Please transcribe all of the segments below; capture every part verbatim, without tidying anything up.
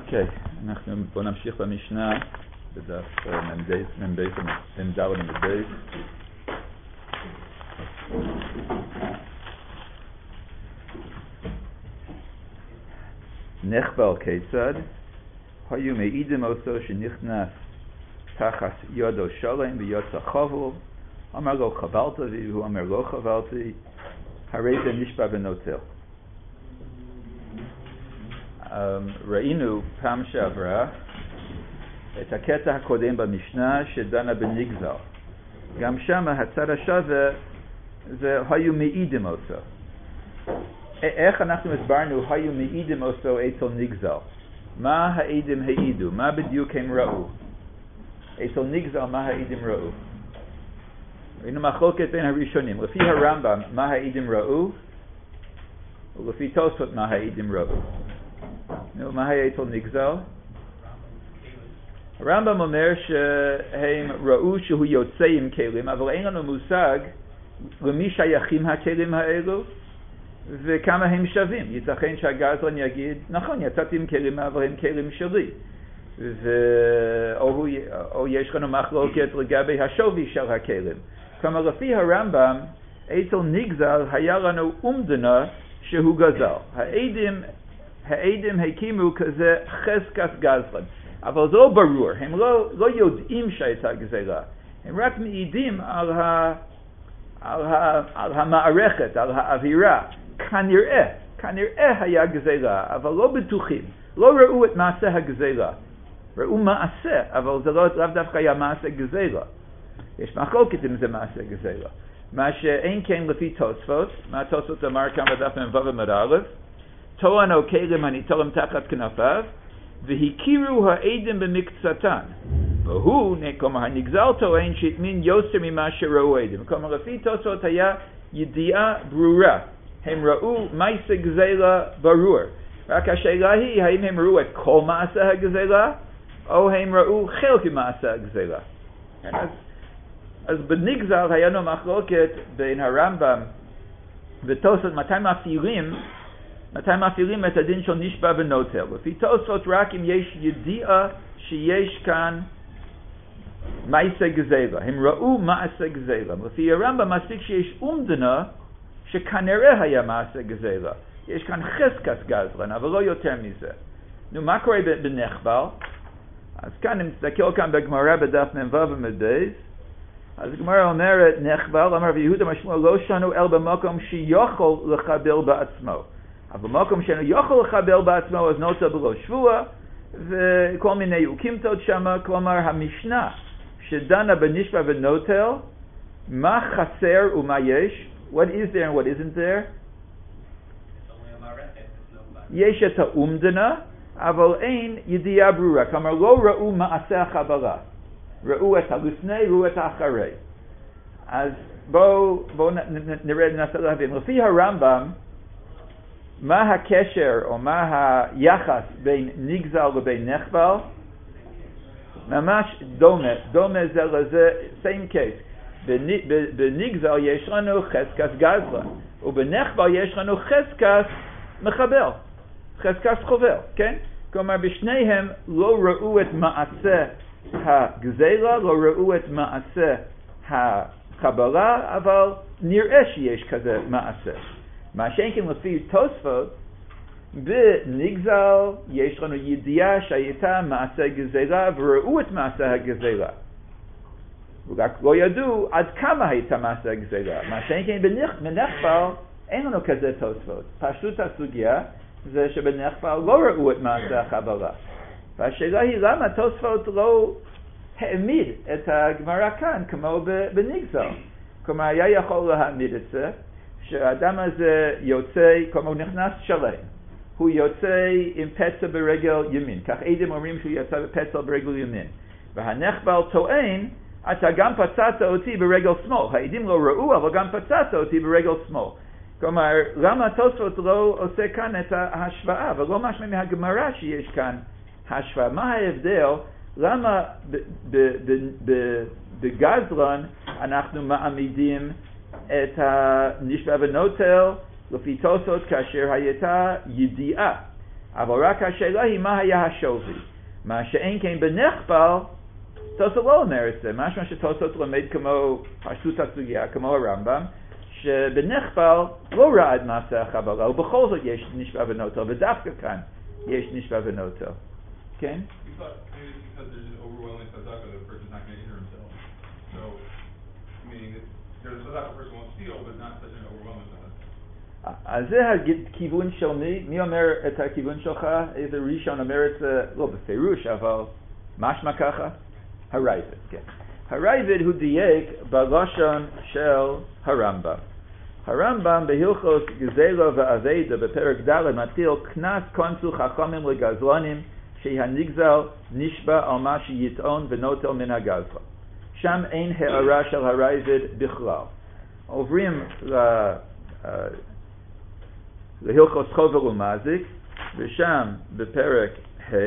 אוקיי, אנחנו בוא נמשיך במשנה בדף מ"ב מ"ד מ"ב. נחבל כיצד היו מעידים אותו שנכנס תחת ידו שלם ויוצא חבל, אמר לו חבלת בי, והוא אמר לא חבלתי, הרי זה נשבע ונוטל. um, ראינו פעם שעברה את הקטע הקודם במשנה שדנה בנגזל. גם שם הצד השווה זה היו מעידים אותו. איך אנחנו הסברנו היו מעידים אותו אצל נגזל? מה העדים העידו? מה בדיוק הם ראו? אצל נגזל מה העדים ראו? ראינו מחלוקת בין הראשונים. לפי הרמב"ם מה העדים ראו? ולפי תוספות מה העדים ראו? נו, מה היה אצל נגזל? הרמב"ם אומר שהם ראו שהוא יוצא עם כלים, אבל אין לנו מושג למי שייכים הכלים האלו וכמה הם שווים. ייתכן שהגזלן יגיד, נכון, יצאתי עם כלים, אבל הם כלים שלי. ו... או, או יש לנו מחלוקת לגבי השווי של הכלים. כלומר, לפי הרמב"ם, אצל נגזל היה לנו אומדנה שהוא גזל. העדים, העדים הקימו כזה חזקת גזלן. אבל זה לא ברור, הם לא, לא יודעים שהייתה גזלה. הם רק מעידים על, ה, על, ה, על המערכת, על האווירה. כנראה, כנראה היה גזלה, אבל לא בטוחים. לא ראו את מעשה הגזלה. ראו מעשה, אבל זה לא, לא דווקא היה מעשה גזלה. יש מחלוקת אם זה מעשה גזלה. מה שאין כן לפי תוספות, מה תוספות אמר כאן בדף מ"ו עמוד א', טוענו כלים הניטלים תחת כנפיו, והכירו העדים במקצתן. והוא, כלומר, הנגזל טוען שהטמין יוסר ממה שראו העדים. כלומר, לפי תוספות היה ידיעה ברורה. הם ראו מעשה גזלה ברור. רק השאלה היא, האם הם ראו את כל מעשה הגזלה, או הם ראו חלק ממעשה הגזלה. אז, אז בנגזל היה לנו מחלוקת בין הרמב"ם ותוספות מתי מפעילים מתי מפעילים את הדין של נשבע ונוטל. לפי תוספות רק אם יש ידיעה שיש כאן מעשה גזלה. הם ראו מעשה גזלה. לפי הרמב"ם מספיק שיש אומדנה שכנראה היה מעשה גזלה. יש כאן חזקת גזלן, אבל לא יותר מזה. נו, מה קורה בנחבל? אז כאן נסתכל כאן בגמרא בדף מ"ו עמוד ב'. אז הגמרא אומרת, נחבל, אמר ויהודה משמעו לא שנו אל במקום שיכול לחבל בעצמו. אבל במקום שאינו יכול לחבל בעצמו, אז נוטל בלא שבוע, וכל מיני יוקימתות שם. כלומר, המשנה שדנה בנשבע ונוטל, מה חסר ומה יש? What is there and what isn't there? יש את האומדנה, אבל אין ידיעה ברורה. כלומר, לא ראו מעשה החבלה. ראו את הלפני, ראו את האחרי. אז בואו בוא נראה, ננסה להבין. לפי הרמב"ם, מה הקשר או מה היחס בין נגזל לבין נחבל? ממש דומה, דומה זה לזה, same case. בנגזל יש לנו חזקת גזלן, ובנחבל יש לנו חזקת מחבל, חזקת חובל, כן? כלומר, בשניהם לא ראו את מעשה הגזלה, לא ראו את מעשה החבלה, אבל נראה שיש כזה מעשה. מה שאין כן לפי תוספות, בנגזל יש לנו ידיעה שהייתה מעשה גזלה וראו את מעשה הגזלה. ורק לא ידעו עד כמה הייתה מעשה הגזלה. מה שאין כן בנחבל אין לנו כזה תוספות. פשוט הסוגיה זה שבנחבל לא ראו את מעשה החבלה. והשאלה היא למה תוספות לא העמיד את הגמרא כאן כמו בנגזל. כלומר, היה יכול להעמיד את זה. שהאדם הזה יוצא, כלומר הוא נכנס שלם, הוא יוצא עם פצע ברגל ימין, כך עדים אומרים שהוא יצא בפצע ברגל ימין, והנחבל טוען, אתה גם פצעת אותי ברגל שמאל, העדים לא ראו, אבל גם פצעת אותי ברגל שמאל. כלומר, למה תוספות לא עושה כאן את ההשוואה, ולא משמע מהגמרא שיש כאן השוואה? מה ההבדל? למה בגזלן אנחנו מעמידים את הנשבע ונוטל לפי תוספות כאשר הייתה ידיעה, אבל רק השאלה היא מה היה השווי. מה שאין כן בנחבל, תוספות לא אומר את זה, משמע שתוספות לומד כמו פשטות הסוגיה, כמו הרמב"ם, שבנחבל לא ראה את מעשה החבלה, ובכל זאת יש נשבע ונוטל, ודווקא כאן יש נשבע ונוטל. כן? Because there's an overwhelming tzedakah, the person's not going to injure himself. So, meaning that there's a tzedakah the person won't steal, but not such an overwhelming tzedakah. אז זה הכיוון של מי? מי אומר את הכיוון שלך? איזה ראשון אומר את זה, לא בפירוש, אבל משמע ככה? הרייבד, כן. הרייבד הוא דייק בלשון של הרמב"ם. הרמב"ם בהלכות גזלה ואבדה בפרק ד' מתחיל קנס קונסו חכמים לגזלנים שהנגזל נשבע על מה שיטעון ונוטל מן הגזלה. שם אין הערה של הרייבד בכלל. עוברים להלכות חובר ומזיק, ושם בפרק ה',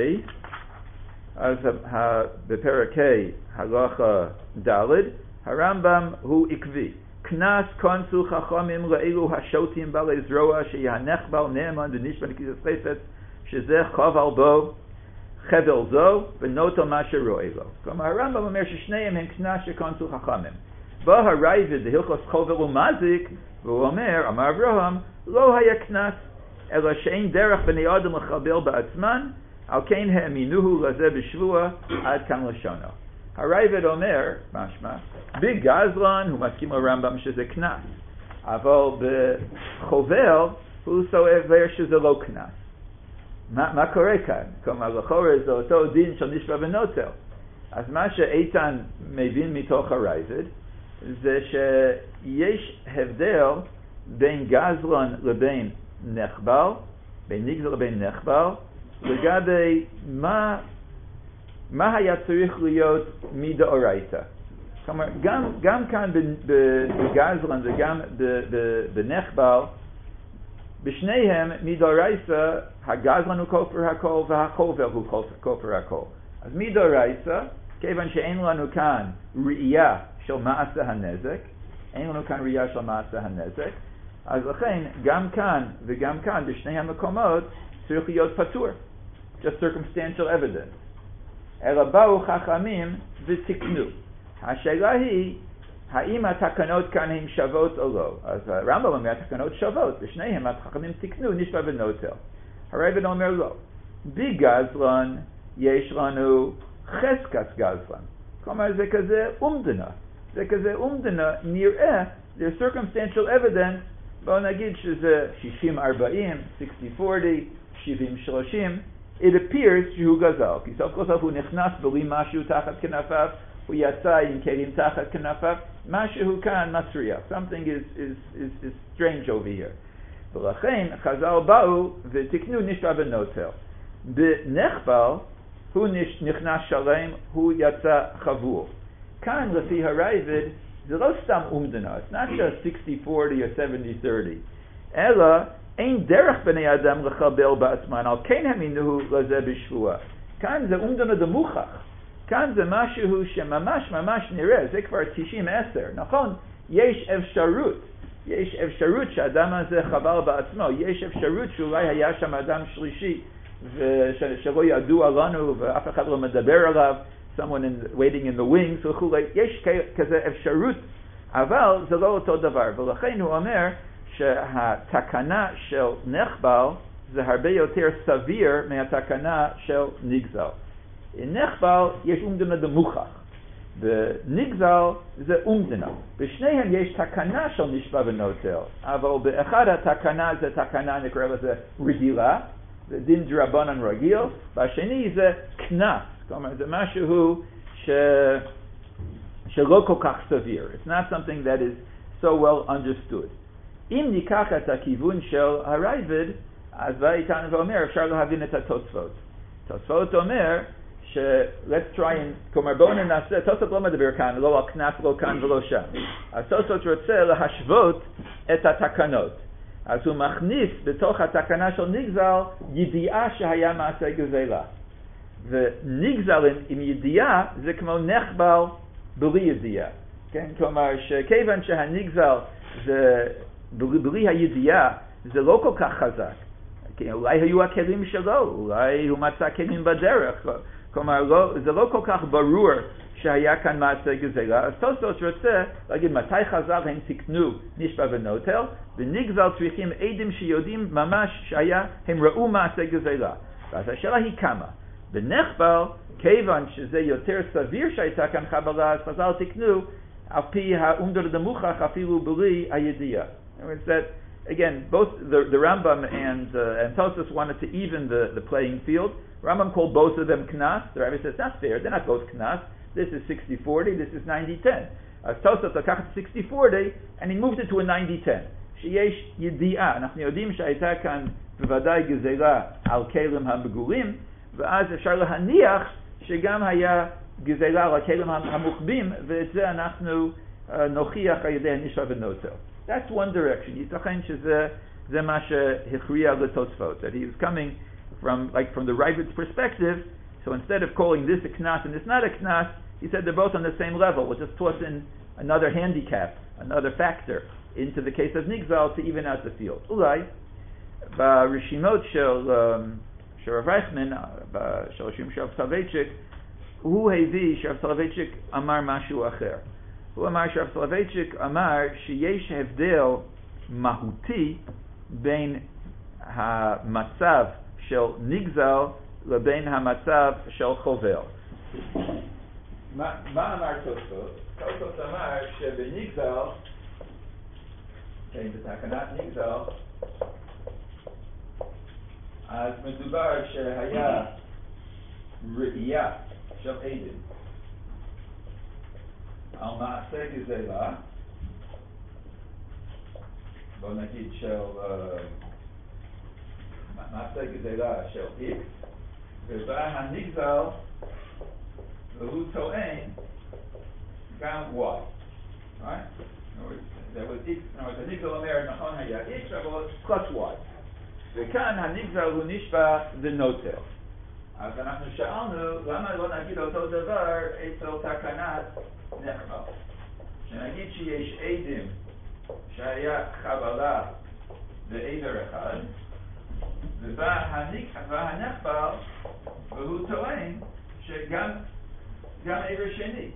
אז בפרק ה' הלכה ד', הרמב"ם הוא עקבי. קנס קונסו חכמים לאלו השוטים בעלי זרוע שיהנחבל נאמן ונשבע נקידת חפץ שזה חבל בו חבל זו ונוטל מה שרואה לו. כלומר הרמב"ם אומר ששניהם הם קנס שקונסו חכמים. בא הרייבד בהלכות חובר ומזיק והוא אומר, אמר אברהם, לא היה קנס אלא שאין דרך בני אדם לחבל בעצמן, על כן האמינוהו לזה בשבוע עד כאן לשונו. הרייבד אומר, משמע, בגזלן הוא מסכים לרמב"ם שזה קנס, אבל בחובל הוא סובר שזה לא קנס. מה, מה קורה כאן? כלומר, לכאורה זה אותו דין של נשבע ונוטל. אז מה שאיתן מבין מתוך הרייבד, זה שיש הבדל בין גזלן לבין נחבל, בין נגזל לבין נחבל, לגבי מה, מה היה צריך להיות מדאורייתא. כלומר, גם, גם כאן בגזלן וגם בנחבל, בשניהם מדאורייתא, הגזלן הוא כופר הכל והחובל הוא כופר הכל. אז מדאורייתא, כיוון שאין לנו כאן ראייה של מעשה הנזק, אין לנו כאן ראייה של מעשה הנזק, אז לכן גם כאן וגם כאן בשני המקומות צריך להיות פטור. just circumstantial evidence. אלא באו חכמים ותקנו. השאלה היא, האם התקנות כאן הן שוות או לא? אז הרמב"ם אומר, התקנות שוות, ושניהם החכמים תקנו, נשבע ונוטל. הרייבד אומר לא. בגזלן יש לנו חזקת גזלן. כלומר זה כזה אומדנה. זה כזה אומדנה, נראה, there's circumstantial evidence, בואו נגיד שזה שישים ארבעים, שישים ארבעים, שבעים שלושים, it appears שהוא גזל, כי סוף כל סוף הוא נכנס בלי משהו תחת כנפיו, הוא יצא עם כלים תחת כנפיו, משהו כאן מצריח, something is, is, is, is strange over here. ולכן חז"ל באו ותקנו נשבע ונוטל. בנחבל הוא נכנס שלם, הוא יצא חבול. כאן לפי הרייבד זה לא סתם אומדנה, it's not just sixty forty or seventy thirty, אלא אין דרך בני אדם לחבל בעצמן, על כן המינוהו לזה בשבוע. כאן זה אומדנה דמוכח, כאן זה משהו שממש ממש נראה, זה כבר תשעים עשר, נכון? יש אפשרות, יש אפשרות שהאדם הזה חבל בעצמו, יש אפשרות שאולי היה שם אדם שלישי, ושלא ידוע לנו ואף אחד לא מדבר עליו, someone in, waiting in the wings וכולי, יש כזה אפשרות, אבל זה לא אותו דבר, ולכן הוא אומר שהתקנה של נחבל זה הרבה יותר סביר מהתקנה של נגזל. בנחבל יש אומדנה דמוכח, בנגזל זה אומדנה. בשניהם יש תקנה של נשבע ונוטל, אבל באחד התקנה זה תקנה נקרא לזה רגילה, זה דין דרבנן רגיל, והשני זה קנס, כלומר זה משהו ש... שלא כל כך סביר. It's not something that is so well understood. אם ניקח את הכיוון של הרייבד, אז בא איתנו ואומר, אפשר להבין את התוספות. תוספות אומר, ש... let's try and, כלומר בואו ננסה, תוספות לא מדבר כאן, לא על כנס, לא כאן ולא שם. אז תוספות רוצה להשוות את התקנות. אז הוא מכניס בתוך התקנה של נגזל ידיעה שהיה מעשה גזלה. ונגזל עם ידיעה זה כמו נחבל בלי ידיעה. כן? כלומר שכיוון שהנגזל זה בלי הידיעה זה לא כל כך חזק. כי אולי היו הכלים שלו, אולי הוא מצא כלים בדרך, כלומר לא, זה לא כל כך ברור שהיה כאן מעשה גזירה, אז תוספות רוצה להגיד מתי חז"ל הם תיקנו נשבע ונוטל, ונגזל צריכים עדים שיודעים ממש שהיה, הם ראו מעשה גזירה. ואז השאלה היא כמה. בנחבל, כיוון שזה יותר סביר שהייתה כאן חבלה, אז חז"ל תיקנו על פי האומדר דמוכח אפילו בלי הידיעה. Again, both the, the Rambam and, uh, and Tosfos wanted to even the, the playing field. Rambam called both of them knas. The Rabbi says, that's fair, they're not both knas. This is sixty forty, this is ninety ten. As Tosfos לקח את sixty forty, and he moved it to a ninety ten. שיש ידיעה, אנחנו יודעים שהייתה כאן בוודאי גזירה על כלים המגולים, ואז אפשר להניח שגם היה גזירה על הכלים המוחבים, ואת זה אנחנו uh, נוכיח על ידי הנשבע ונוטל. That's one direction. ייתכן שזה זה מה שהכריע לתוספות, that he was coming from like from the Ravid's perspective. So instead of calling this a knas and this not a knas, he said they're both on the same level. We'll just toss in another handicap, another factor into the case of Nigzal to even out the field. אולי ברשימות של של רב רייכמן, של רשימות של רב סולובייצ'יק, הוא הביא שרב סולובייצ'יק אמר משהו אחר. הוא אמר שרב סולובייצ'יק אמר שיש הבדל מהותי בין המצב של נגזל לבין המצב של חובל. מה, מה אמר תוספות? תוספות אמר שבנגזל, כן, בתקנת נגזל, אז מדובר שהיה ראייה של עדים על מעשה גזירה, בוא נגיד של מעשה גזירה של X, ובא הנגזל והוא טוען גם Y, right? זה was X, הנגזל אומר נכון היה X, אבל plus Y, וכאן הנגזל הוא נשבע ונוטל. אז אנחנו שאלנו למה לא נגיד אותו דבר אצל תקנת נחבל, שנגיד שיש עדים שהיה חבלה בעבר אחד, ובא הנחבל והוא טוען שגם גם עבר שני.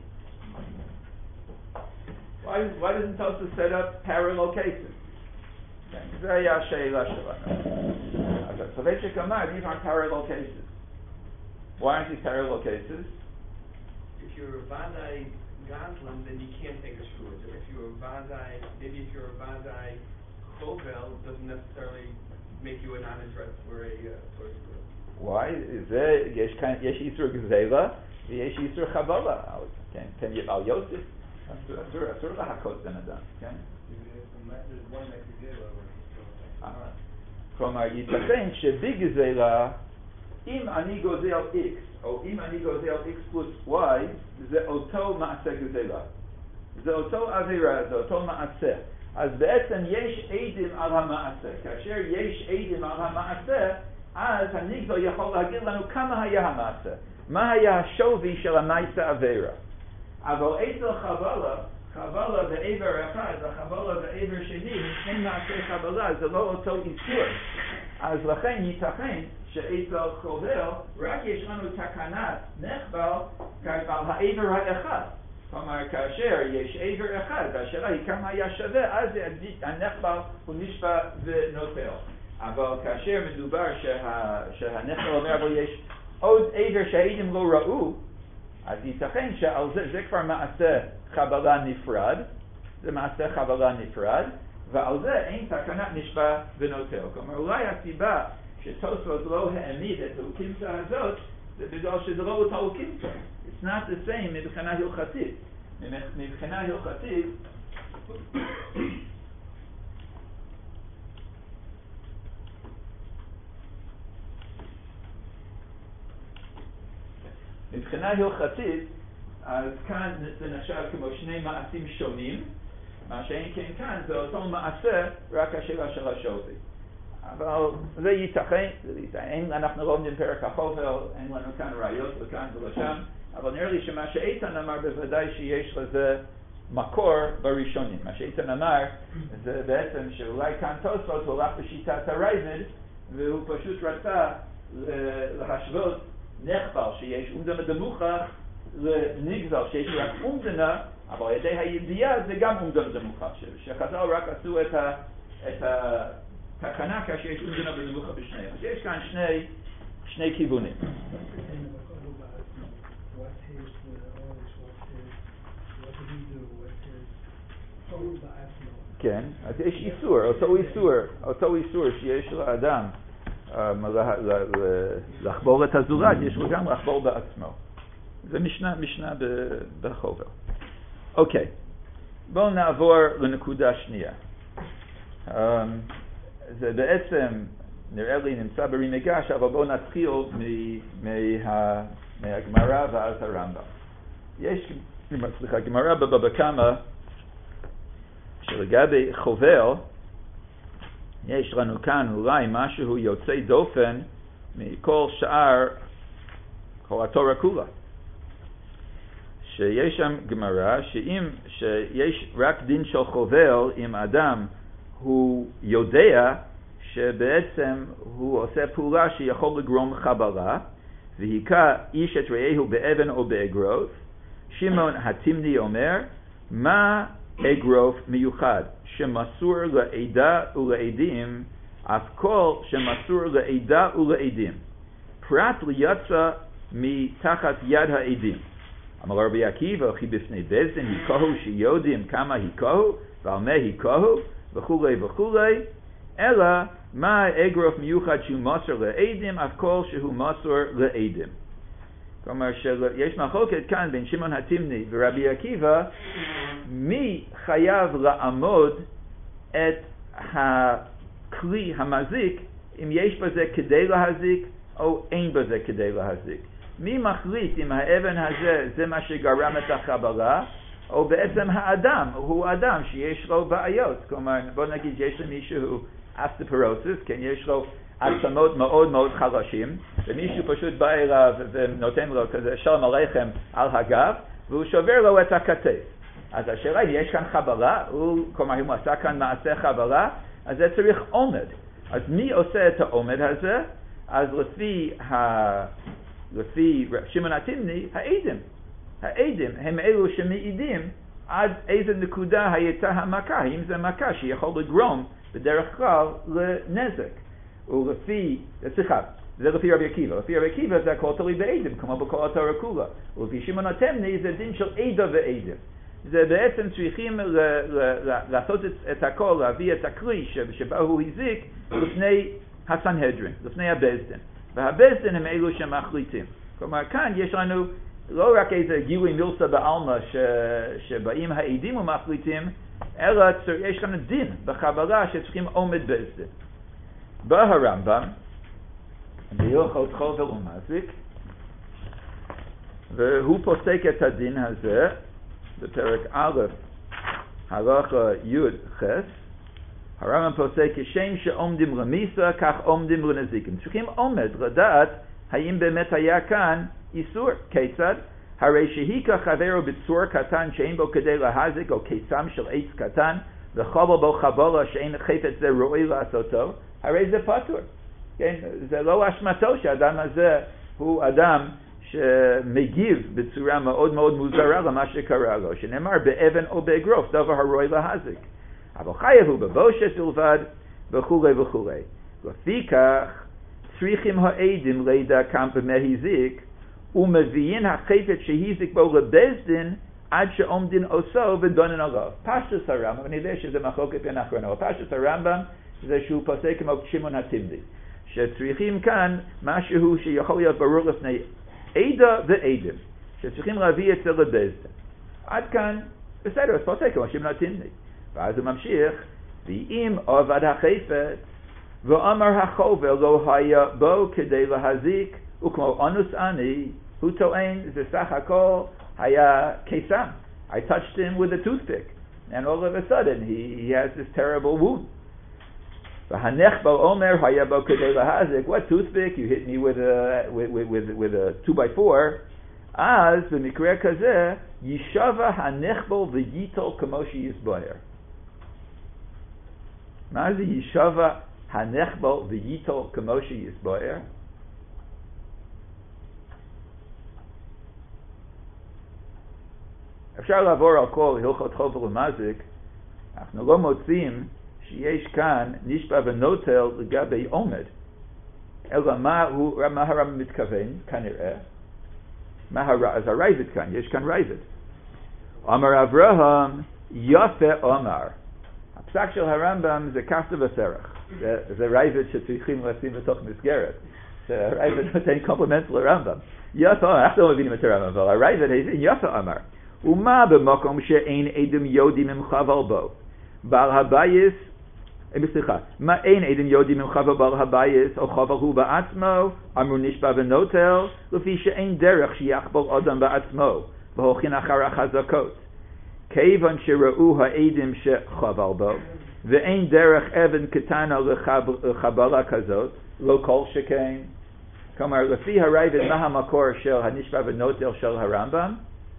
Why, why doesn't Tosfos set up parallel cases? זה היה השאלה שלנו. אז סולובייצ'יק אמר, these aren't parallel cases. Why aren't these parallel cases? If you're a Vadai Gazlan, then you can't take a shur. If you're a Vadai, maybe if you're a Vadai Chovel, it doesn't necessarily make you a non-interest for a uh, for a shur. Why? זה, יש כאן, יש איסור גזירה ויש איסור חבלה. כן, כן, על יוסף, אסור, אסור להכות בן אדם, כן? כלומר, ייתכן שבגזירה, אם אני גוזל X, או אם אני גוזל X פלוס Y, זה אותו מעשה גזירה. זה אותו עבירה, זה אותו מעשה. אז בעצם יש עדים על המעשה. כאשר יש עדים על המעשה, אז הנגזל יכול להגיד לנו כמה היה המעשה. מה היה השווי של המעשה עבירה. אבל אצל חבלה, חבלה בעבר אחד וחבלה בעבר שני, אין מעשה חבלה, זה לא אותו איסור. אז לכן ייתכן שאצל חובל רק יש לנו תקנת נחבל על העבר האחד. כלומר, כאשר יש עבר אחד, והשאלה היא כמה היה שווה, אז הנחבל הוא נשבע ונוטל. אבל כאשר מדובר שה, שהנחבל אומר, אבל יש עוד עבר שהעדים לא ראו, אז ייתכן שעל זה, זה כבר מעשה חבלה נפרד, זה מעשה חבלה נפרד, ועל זה אין תקנת נשבע ונוטל. כלומר, אולי הסיבה שתוספות לא העמיד את האוקימסה הזאת, זה בגלל שזה לא אותה אוקימסה. It's not the same מבחינה הלכתית. מבחינה הלכתית, מבחינה הלכתית, אז כאן זה נחשב כמו שני מעשים שונים, מה שאין כן כאן זה אותו מעשה, רק השאלה של השווי. אבל זה ייתכן, אנחנו לא עומדים פרק החובל, אין לנו כאן ראיות לכאן ולשם, אבל נראה לי שמה שאיתן אמר בוודאי שיש לזה מקור בראשונים. מה שאיתן אמר זה בעצם שאולי כאן תוספות הולך בשיטת הרייבד, והוא פשוט רצה להשוות נחבל שיש אומדנה דמוכח לנגזר שיש רק אומדנה, אבל על ידי הידיעה זה גם אומדנה דמוכח, שחז"ל רק עשו את, ה, את התקנה כאשר יש אומדנה ודמוכח בשניהם. אז יש כאן שני, שני כיוונים. כן, אז יש איסור, אותו איסור, אותו איסור שיש לאדם לחבור את הזולת, יש לו גם לחבור בעצמו. זה משנה, משנה בחובר. אוקיי, בואו נעבור לנקודה שנייה. זה בעצם, נראה לי, נמצא ברי מגש, אבל בואו נתחיל מהגמרא ואז הרמב"ם. יש, סליחה, גמרא בבבא קמא, שלגבי חובל, יש לנו כאן אולי משהו יוצא דופן מכל שאר כל התורה כולה. שיש שם גמרא שאם שיש רק דין של חובל אם אדם הוא יודע שבעצם הוא עושה פעולה שיכול לגרום חבלה והיכה איש את רעהו באבן או באגרוף, שמעון התימני אומר מה אגרוף מיוחד שמסור לעדה ולעדים אף כל שמסור לעדה ולעדים פרט ליצא מתחת יד העדים. אמר רבי עקיבא וכי בפני בית דין היכהו שיודעים כמה היכהו ועל מה היכהו וכולי וכולי, אלא מה אגרוף מיוחד שהוא מסור לעדים אף כל שהוא מסור לעדים. כלומר שיש מחלוקת כאן בין שמעון התימני ורבי עקיבא מי חייב לעמוד את הכלי המזיק אם יש בזה כדי להזיק או אין בזה כדי להזיק. מי מחליט אם האבן הזה זה מה שגרם את החבלה או בעצם האדם הוא אדם שיש לו בעיות. כלומר בוא נגיד יש למישהו אסטופורוזיס, כן, יש לו עצמות מאוד מאוד חלשים ומישהו פשוט בא אליו ונותן לו כזה שלום עליכם על הגב והוא שובר לו את הכתף. אז השאלה אם יש כאן חבלה, הוא, כלומר אם הוא עשה כאן מעשה חבלה, אז זה צריך עומד. אז מי עושה את העומד הזה? אז לפי, ה... לפי שמעון התימני, העדים. העדים הם אלו שמעידים עד איזה נקודה הייתה המכה, האם זה מכה שיכול לגרום בדרך כלל לנזק. ולפי, סליחה, זה לפי רבי עקיבא. לפי רבי עקיבא זה הכל תלוי בעדים, כמו בכל התורה כולה. ולפי שמעון התימני זה דין של עדה ועדים. זה בעצם צריכים ל- ל- ל- לעשות את, את הכל, להביא את הכלי שבה הוא הזיק לפני הסנהדרין, לפני הבזדין. והבזדין הם אלו שמחליטים. כלומר, כאן יש לנו לא רק איזה גילוי מילסה בעלמא ש- שבאים העדים ומחליטים, אלא יש כאן דין בחבלה שצריכים עומד בזדין. בא הרמב"ם, בהלכות חובל ומזיק, והוא פוסק את הדין הזה, בפרק א', הלכה י' ח', הרמב"ם פוסק כשם שעומדים רמיסה, כך עומדים לנזיקים. צריכים עומד לדעת האם באמת היה כאן איסור. כיצד? הרי שהיכה חברו בצור קטן שאין בו כדי להזיק, או קיסם של עץ קטן, וחבל בו חבלה שאין חפץ זה ראוי לעשותו, הרי זה פטור. כן? זה לא אשמתו שהאדם הזה הוא אדם שמגיב בצורה מאוד מאוד מוזרה למה שקרה לו, שנאמר באבן או באגרוף, דבר הראוי להזיק. אבל חייב הוא בבושת בלבד, וכו' וכו'. לפיכך, צריכים העדים לידע כמה במה הזיק, ומביאים החפץ שהזיק בו לבזדין, עד שעומדין עושו ודונן עליו. פשטוס הרמב"ם, אני יודע שזה מחלוקת בין האחרונה, אבל פשטוס הרמב"ם זה שהוא פוסק כמו שמעון התימני, שצריכים כאן משהו שיכול להיות ברור לפני עדה ועדים, שצריכים להביא את זה לבזדין. עד כאן, בסדר, אז פוסק כמו שמעון התימני. ואז הוא ממשיך, ואם עבד החפץ, ואמר החובל לא היה בו כדי להזיק, וכמו אנוס אני, הוא טוען, זה סך הכל היה קיסם. I touched him with a toothpick, and all of a sudden he, he has this terrible wound. והנחבל אומר היה בו כדי להזיק, what toothpick? You hit me with a, with, with, with, with a two by four. אז במקרה כזה, ישבה הנחבל וייטול כמו שיסבוהר. מה זה ישבה הנכבל וייטול כמו שיסבואר. אפשר לעבור על כל הלכות חובל ומזיק, אנחנו לא מוצאים שיש כאן נשבע ונוטל לגבי עומד, אלא מה הוא, מה הרמב"ם מתכוון, כנראה, מה הר... אז הרייבד כאן, יש כאן רייבד. אמר אברהם, יפה אומר. הפסק של הרמב"ם זה כסף וסרח. זה, זה רייבד שצריכים לשים בתוך מסגרת. הרייבד נותן קומפלימנט לרמב"ם. יפה אומר, אנחנו לא מבינים את הרמב"ם, אבל הרייבד הבין יפה אומר. ומה במקום שאין עדים יודעים עם חבל בו? בעל הבייס, סליחה, מה אין עדים יודעים עם חבל בעל הבייס או חבל הוא בעצמו, אמרו נשבע ונוטל, לפי שאין דרך שיחבל אדם בעצמו, והולכין אחר החזקות. כיוון שראו העדים שחבל בו, ואין דרך אבן קטנה לחבלה כזאת, לא כל שכן. כלומר, לפי הרייבד, מה המקור של הנשבע ונוטל של הרמב"ם?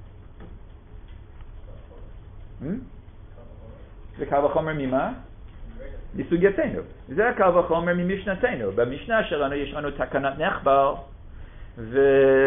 זה קל וחומר ממה? מסוגייתנו. זה קל וחומר ממשנתנו. במשנה שלנו יש לנו תקנת נחבל, ו...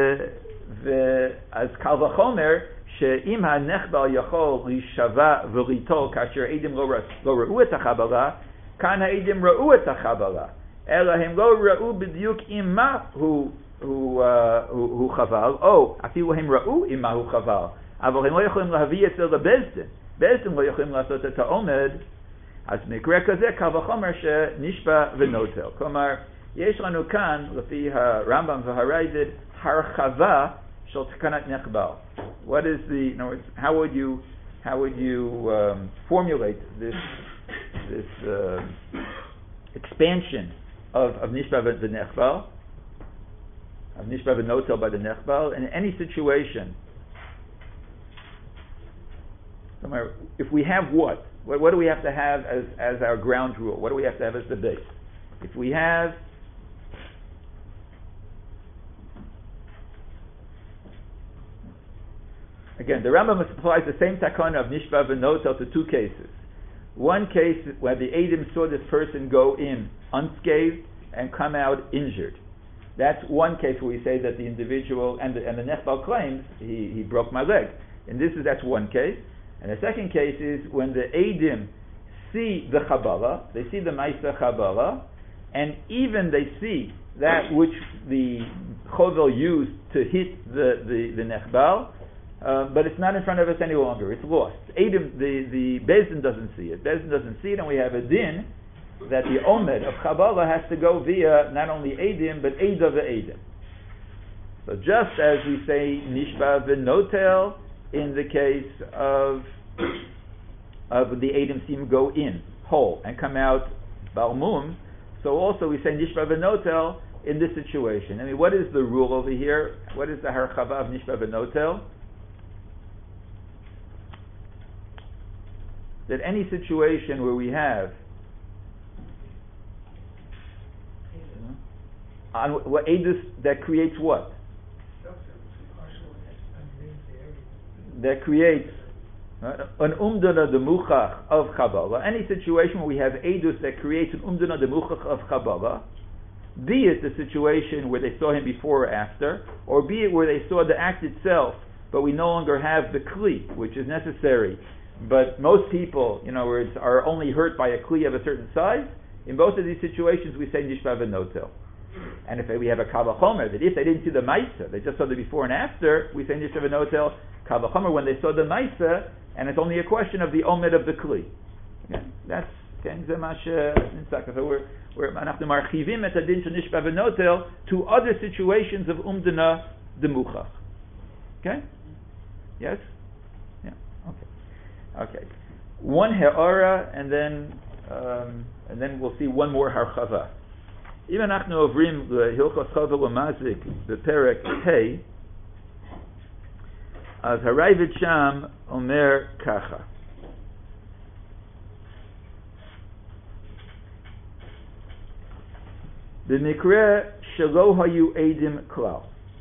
ואז קל וחומר שאם הנחבל יכול להישבע וליטול כאשר העדים לא, ר... לא ראו את החבלה, כאן העדים ראו את החבלה, אלא הם לא ראו בדיוק עם מה הוא, הוא, uh, הוא, הוא חבל, או אפילו הם ראו עם מה הוא חבל, אבל הם לא יכולים להביא את זה לבזדין. בזדין לא יכולים לעשות את העומד, אז מקרה כזה קל וחומר שנשבע ונוטל. כלומר, יש לנו כאן, לפי הרמב"ם והרייבד, הרחבה של תקנת נחבל. What is the, in other words, how would you, how would you um, formulate this, this uh, expansion of, of nishba v'nechbal, of nishba v'notel by the nechbal, in any situation? Somewhere, if we have what? what? What do we have to have as, as our ground rule? What do we have to have as the base? If we have Again, the Rambam applies the same takana of nishba v'notel to two cases. One case where the Eidim saw this person go in unscathed and come out injured. That's one case where we say that the individual and the, and the nechbal claims he, he broke my leg. And this is that's one case. And the second case is when the Eidim see the Chabala, they see the Maisa Chabala, and even they see that which the Chovel used to hit the, the, the Nechbal, uh, but it's not in front of us any longer. It's lost. Eidim, the, the Bezdin doesn't see it. Bezdin doesn't see it, and we have a din that the Omed of Chabala has to go via not only Eidim, but Eid of the Eidim. So just as we say Nishba v'notel in the case of of the Eidim seem go in whole and come out Balmum, so also we say Nishba v'notel in this situation. I mean, what is the rule over here? What is the harchava of Nishba v'notel? That any situation where we have on what Eidus that creates what? That creates uh, an umdana demuchach of Kabbalah. Any situation where we have Eidus that creates an umdana demuchach of Kabbalah, be it the situation where they saw him before or after, or be it where they saw the act itself, but we no longer have the kli, which is necessary. But most people, in other words, are only hurt by a kli of a certain size. In both of these situations, we say nishba v'notel. And if we have a kavachomer, that if they didn't see the maisa, they just saw the before and after, we say nishba v'notel kavachomer when they saw the maisa, and it's only a question of the omed of the kli. Okay? That's okay. So we're we're anachnu marchivim et hadin shel nishba v'notel to other situations of umdana demuchach. Okay? Yes. Yeah. Okay. Okay, one ha'ara, and then um, and then we'll see one more harchava. Even achnu ovrim lehilchos chavel u'mazik beperek Hey, as harayved sham omer kacha. B'mikre shelo hayu edim klal.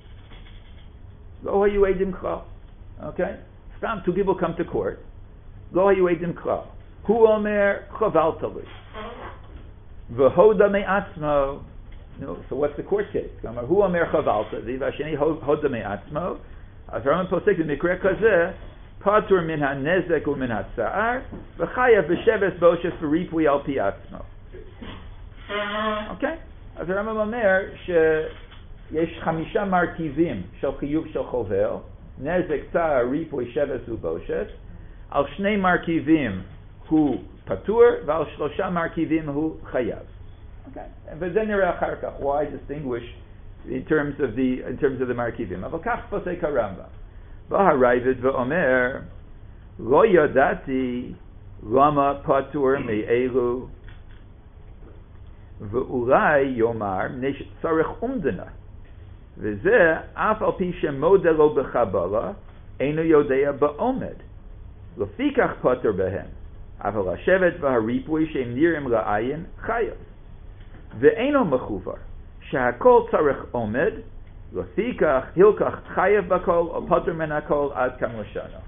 Lo hayu edim klal. Okay, some two people come to court. Lo hayu edim klal. Hu omer chavaltali. V'hoda me'atzmo. No, so what's the court case? Hu omer chavalta, v'asheni hoda me'atzmo. As Rambam posek b'mikra kazeh, patur min ha'nezek u'min ha'tza'ar, v'chayav b'sheves boshes v'ripui al pi atzmo. Okay? אז הרמב"ם אומר שיש חמישה מרכיבים של חיוב של חובל, נזק, צער, ריפוי, שבס ובושת. על שני מרכיבים הוא פטור, ועל שלושה מרכיבים הוא חייב. Okay? וזה נראה אחר כך, why distinguish in terms of the, in terms of the מרכיבים. אבל כך פוסק הרמב"ם. בא הרייבד ואומר, לא ידעתי למה פטור מאלו, ואולי יאמר שצריך אומדנה, וזה אף על פי שמודה לו בחבלה אינו יודע בעומד, לפיכך פטור בהם, אבל השבט והריפוי שהם נראים לעין חייב, ואינו מחובר שהכל צריך עומד, לפיכך הלקח חייב בכל או פטור מן הכל עד כמה שנה.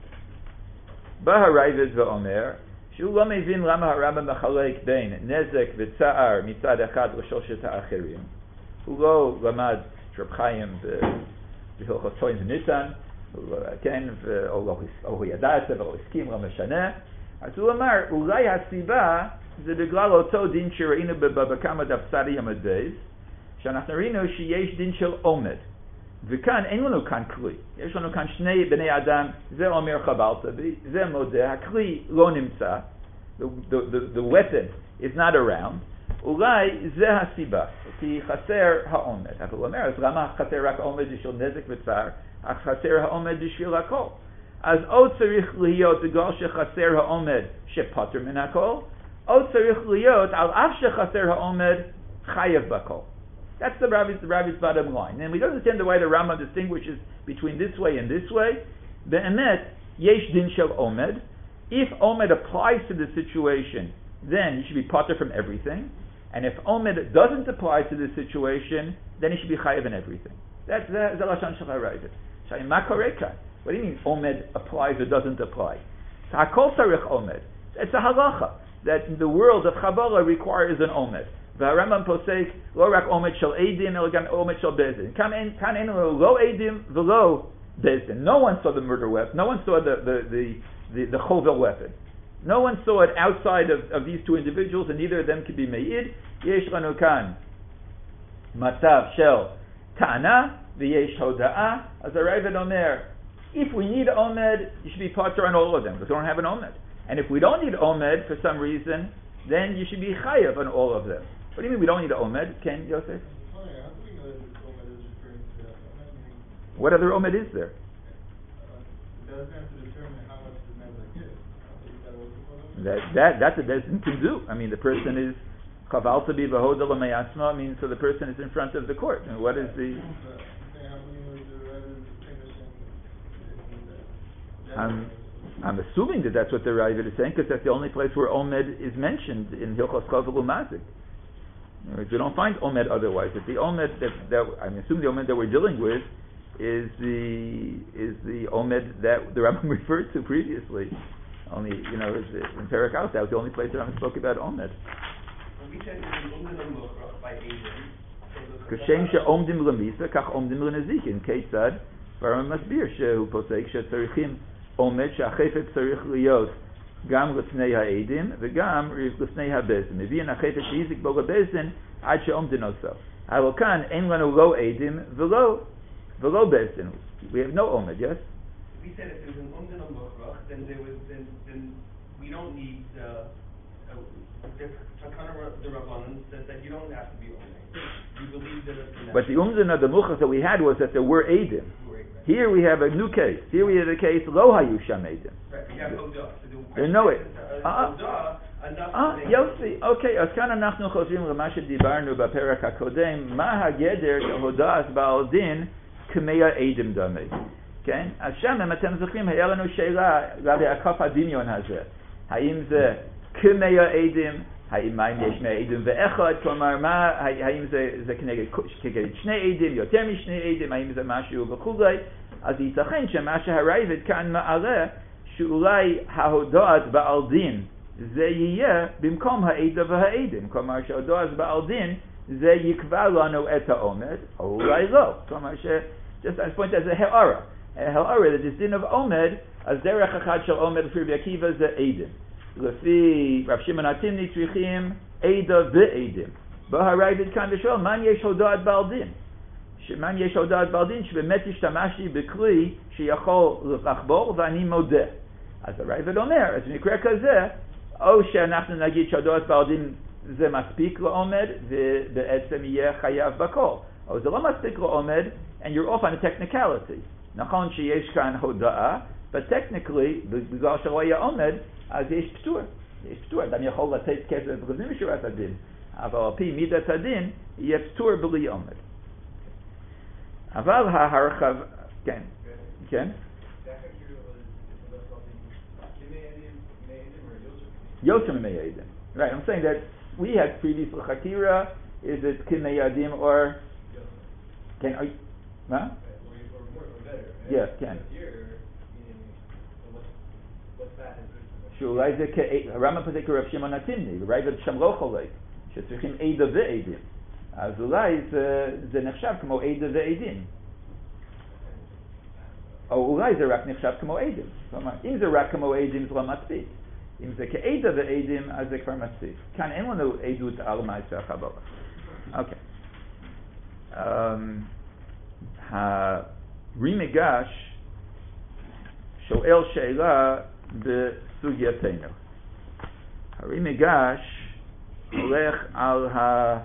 בא הרייבד ואומר שהוא לא מבין למה הרמב"ם מחלק בין נזק וצער מצד אחד לשלושת האחרים. הוא לא למד רב חיים בהלכות טוען וניתן, כן, או הוא ידע את זה ולא הסכים, לא משנה. אז הוא אמר, אולי הסיבה זה בגלל אותו דין שראינו בכמה דפסרי עמוד בייס, שאנחנו ראינו שיש דין של עומד. וכאן אין לנו כאן כלי, יש לנו כאן שני בני אדם, זה אומר חבלת בי, זה מודה, הכלי לא נמצא, the, the, the, the weapon is not around, אולי זה הסיבה, כי חסר העומד. אבל הוא אומר, אז למה חסר רק העומד בשביל נזק וצער, אך חסר העומד בשביל הכל? אז או צריך להיות בגלל שחסר העומד שפטר מן הכל, או צריך להיות על אף שחסר העומד חייב בכל. That's the Rabbi's, the Rabbi's bottom line. And we don't understand the way the Rambam distinguishes between this way and this way. Be'emet, yesh din shel omed. If omed applies to the situation, then he should be potter from everything. And if omed doesn't apply to the situation, then he should be chayav in everything. That's the lashon shel harayvet. Shayim ma koreka. What do you mean omed applies or doesn't apply? Hakol tzarich omed. It's a halacha that in the world of Kabbalah requires an omed. והרמב"ם פוסק לא רק עומד של עדים, אלא גם עומד של בזדין. כאן אין לנו לא עדים ולא בזדין. No one saw the murder weapon. No one saw the, the, the, the, the chovel weapon. No one saw it outside of, of these two individuals, and neither of them could be מעיד. יש לנו כאן מצב של טענה ויש הודאה. אז הרייבד אומר, if we need omed, you should be potter on all of them, because we don't have an omed. And if we don't need omed for some reason, then you should be chayav on all of them. What do you mean we don't need an omed? Ken, Yosef? Oh, yeah. How do we know that this omed is referring to that? I mean, what other omed is there? Uh, it doesn't have to determine how much the nezek is. Is that what we're That, that, that's a bezin can do. I mean, the person is chavalta bi v'hoda l'mayasma, I mean, so the person is in front of the court. And what is the... I'm, I'm assuming that that's what the Ravid is saying, because that's the only place where omed is mentioned in Hilchos Chavel Umazik. You don't find omed otherwise. That the omed that, that I'm assuming the omed that we're dealing with is the is the omed that the Rambam referred to previously. Only, you know, in Perek Aus, that was the only place that I spoke about omed. כשם שעומדים למיסה, כך עומדים לנזיקין. כיצד? והרמב"ם מסביר שהוא פוסק שצריכים עומד שהחפץ צריך להיות גם לפני העדים וגם לפני הבזן. מביאים החפץ שהזיק בו לבזן עד שעומדן עושה. אבל כאן אין לנו לא עדים ולא, ולא בזן. We have no עומד, yes? We said if there's an umdin on Mokhrach, then there was then then we don't need uh, the Takana the Rabbanan says that you don't have to be umdin. You believe that it's But the umdin of the Mokhrach that we had was that there were adim. Here we have a new case. Here we have a case lo hayu sham edim. Right, you have Odah. There no it. Ah, יופי, אוקיי, אז כאן אנחנו חוזרים למה שדיברנו בפרק הקודם, מה הגדר של הודעת בעל דין כמאה עדים דמה. כן? אז שם, אם אתם זוכרים, היה לנו שאלה לגבי הכף הדמיון הזה. האם זה כמאה עדים, האם יש מאה עדים ואחד, כלומר, מה, האם זה, זה כנגד, כנגד שני עדים, יותר משני עדים, האם זה משהו וכולי, אז ייתכן שמה שהרייבד כאן מעלה, שאולי ההודעת בעל דין זה יהיה במקום העדה והעדים. כלומר שעודו אז בעל דין, זה יקבע לנו את העומד, או אולי לא. כלומר ש... just I point as a ha'ara. A ha'ara, that is din of עומד, אז דרך אחד של עומד לפי רבי עקיבא זה עדים. לפי רב שמעון התימני צריכים עדה ועדים. בא הרייבד כאן ושואל, מה יש הודעת בעל דין? מה יש הודעת בעל דין שבאמת השתמשתי בכלי שיכול לחבור ואני מודה. אז הרייבד אומר, אז במקרה כזה, או שאנחנו נגיד שהודעת בעל דין זה מספיק לעומד ובעצם יהיה חייב בכל. או זה לא מספיק לעומד and you're off on a technicality. נכון שיש כאן הודעה, but technically, בגלל שלא היה עומד, אז יש פטור. יש פטור. אדם יכול לתת כסף לפנים משורת הדין, אבל על פי מידת הדין, יהיה פטור בלי עומד. אבל ההרחב... כן. כן? Yoser Me'edim. Right, I'm saying that we had previous L'Chakira, is it Kimeyadim or... Can I... Huh? Or more, or better. Yeah, can. Here, meaning, what's that? שאולי זה כרמה פה זה כרב שמעון התימני, רייבד שם לא חולק, שצריכים עדה ועדים. אז אולי זה, זה נחשב כמו עדה ועדים. או אולי זה רק נחשב כמו עדים. כלומר, אם זה רק כמו עדים זה לא מספיק. אם זה כעדה ועדים, אז זה כבר מספיק. כאן אין לנו עדות על מעשה החבלה. אוקיי. הרימגש שואל שאלה בסוגייתנו. הרימגש הולך על ה...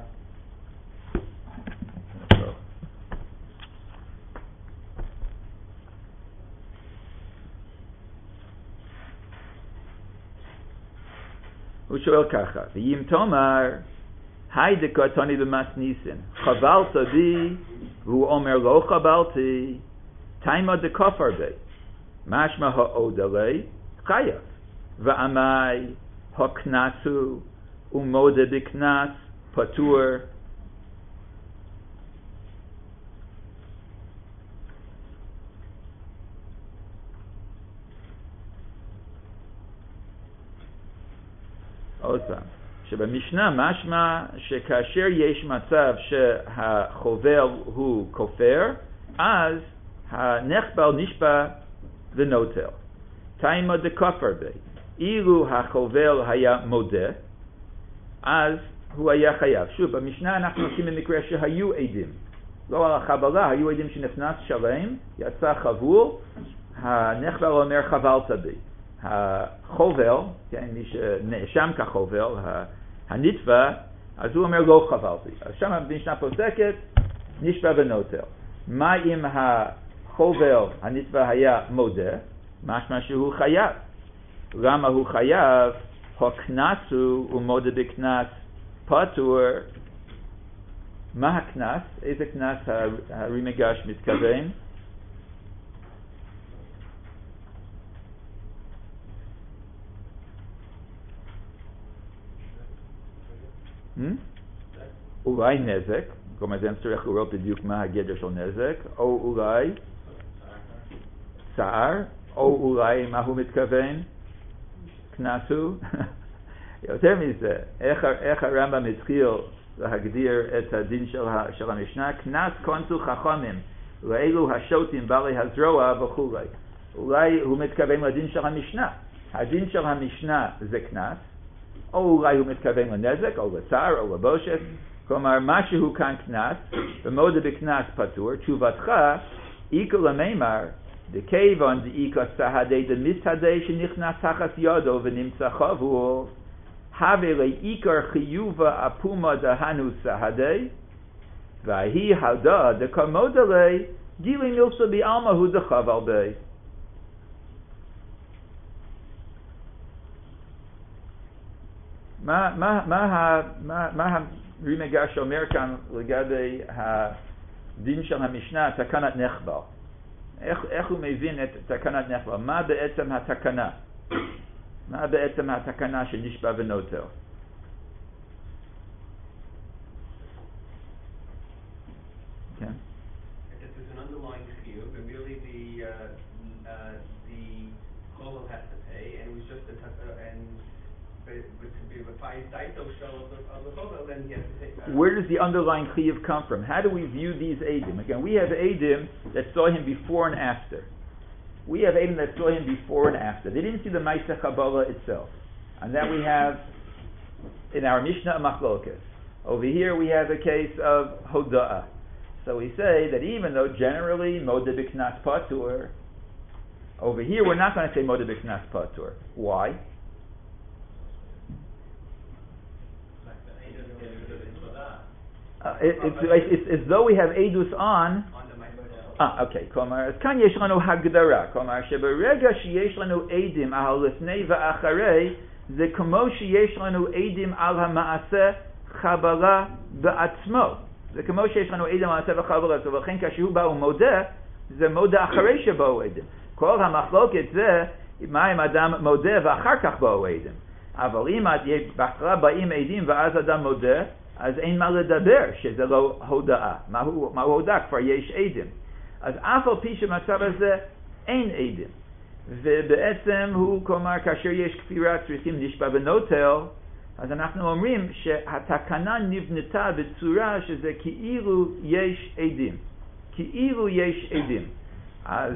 הוא שואל ככה, ואם תאמר, היי דקתני במסניסין, חבלת בי, והוא אומר לא חבלתי, תימא דכפר בי, משמע העוד עלי, חייב, ועמי הקנסו, ומודה בקנס, פטור. עוד פעם, שבמשנה משמע שכאשר יש מצב שהחובל הוא כופר, אז הנחבל נשבע ונוטל. תימא דכפר בי. אילו החובל היה מודה, אז הוא היה חייב. שוב, במשנה אנחנו עושים במקרה שהיו עדים. לא על החבלה, היו עדים שנכנס שלם, יצא חבול, הנחבל אומר חבלת בי. החובל, כן, מי שנאשם כחובל, הנתבע, אז הוא אומר לא חבלתי. אז שם במשנה פוסקת, נשבע ונוטל. מה אם החובל, הנתבע היה מודה? משמע שהוא חייב. למה הוא חייב? הקנס הוא מודה בקנס פטור. מה הקנס? איזה קנס הרימגש מתכוון? אולי נזק, כלומר זה צריך לראות בדיוק מה הגדר של נזק, או אולי צער, או אולי מה הוא מתכוון? כנסו. יותר מזה, איך, איך הרמב"ם התחיל להגדיר את הדין של, של המשנה? כנס כונסו חכמים, לאלו השוטים בעלי הזרוע וכו'. אולי הוא מתכוון לדין של המשנה. הדין של המשנה זה כנס, או אולי הוא מתכוון לנזק, או לצער, או לבושת. כלומר, משהו כאן כנס, ומודה בכנס פטור. תשובתך, איקו למימר, דכיוון דאיקו סהדי דמסהדי שנכנס תחת ידו ונמצא חבול, הווה לעיקר חיובה אפומה דהנו סהדי, והיא הדה דקמוד עלי, גילי מילסו בעלמא הוא דחבל בי. מה, מה, מה, מה, מה הרימגש אומר כאן לגבי הדין של המשנה, תקנת נחבל? איך, איך הוא מבין את תקנת נחבל? מה בעצם התקנה? מה בעצם התקנה שנשבע ונוטל? כן? There's an underlying chiyuv, and merely the uh, uh, the chovel has to pay, and it was just a uh, and you have a five daito shell of the, of the chovel, then he has to take that. Where does the underlying chiyuv come from? How do we view these edim? Again, we have edim that saw him before and after. We have edim that saw him before and after. They didn't see the Ma'aseh Kabbalah itself. And then we have, in our Mishnah, a machlokas. Over here we have a case of hoda'ah. So we say that even though generally modeh b'knas patur, over here we're not going to say modeh b'knas patur. Why? Uh, it, it's, it's, it's as though we have edus on. Ah, okay. Komar, kan yesh lanu hagdara. Komar, sheberega sheyesh lanu edim al lefnei va'acharei, ze kamo sheyesh lanu edim al ha'maaseh chabara ba'atzmo. זה כמו שיש לנו עדים על הטבע חברת, ולכן כשהוא בא ומודה, זה מודה אחרי שבאו עדים. כל המחלוקת זה, מה אם אדם מודה ואחר כך באו עדים. אבל אם בהתחלה באים עדים ואז אדם מודה, אז אין מה לדבר, שזה לא הודאה. מהו, מהו הודאה? כבר יש עדים. אז אף על פי שמצב הזה אין עדים. ובעצם הוא, כלומר, כאשר יש כפירה צריכים נשבע ונוטל, אז אנחנו אומרים שהתקנה נבנתה בצורה שזה כאילו יש עדים. כאילו יש עדים. אז,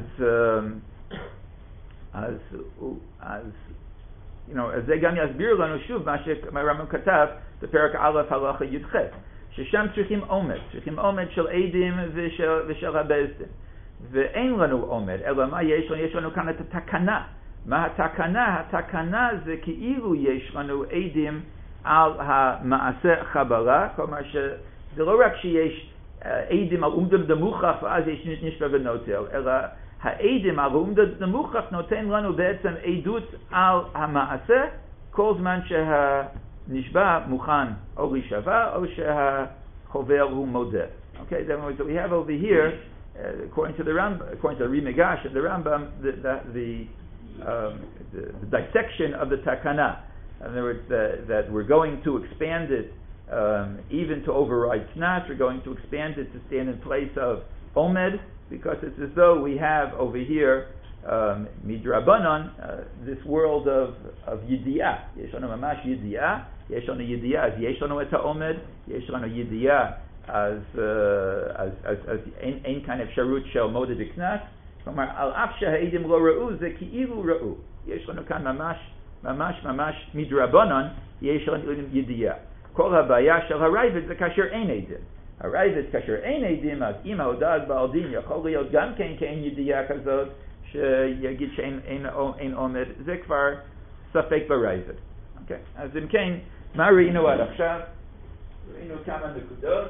אז, אז, you know, אז זה גם יסביר לנו שוב מה שהרמב"ם כתב בפרק א' הלכה י"ח, ששם צריכים עומד, צריכים עומד של עדים ושל, ושל הבעזים. ואין לנו עומד, אלא מה יש לנו? יש לנו כאן את התקנה. מה התקנה? התקנה זה כאילו יש לנו עדים על המעשה חברה, כלומר שזה לא רק שיש עדים על עומדם דמוכח ואז יש נשבע ונוטל, אלא העדים על עומדם דמוכח נותן לנו בעצם עדות על המעשה כל זמן שהנשבע מוכן או להישבע או שהחובר הוא מודה. Okay, then we have over here, uh, according to the Rambam, according to the Rimegash and the Rambam, the the, the, um, the, the dissection of the takana. In other words, uh, that we're going to expand it um, even to override Tznas. We're going to expand it to stand in place of Omed, because it's as though we have over here um, Midrabanan, uh, this world of of Yidiyah. Yesh lanu mamash Yidiyah. Yesh lanu Yidiyah as yesh lanu et ha'omed. Yesh lanu Yidiyah as as as as ein kind of sharut shel modeh b'knas. K'mar al af sheha'edim lo ra'u ze ki'ilu ra'u. Yesh lanu kan mamash ממש ממש מדרבנן יש לנו ידיעה. כל הבעיה של הרייבד זה כאשר אין עדים. הרייבד כאשר אין עדים, אז אם ההודעה בעל דין יכול להיות גם כן כאין ידיעה כזאת שיגיד שאין אין, אין עומד, זה כבר ספק ברייבד. אוקיי, אז אם כן, מה ראינו עד עכשיו? ראינו כמה נקודות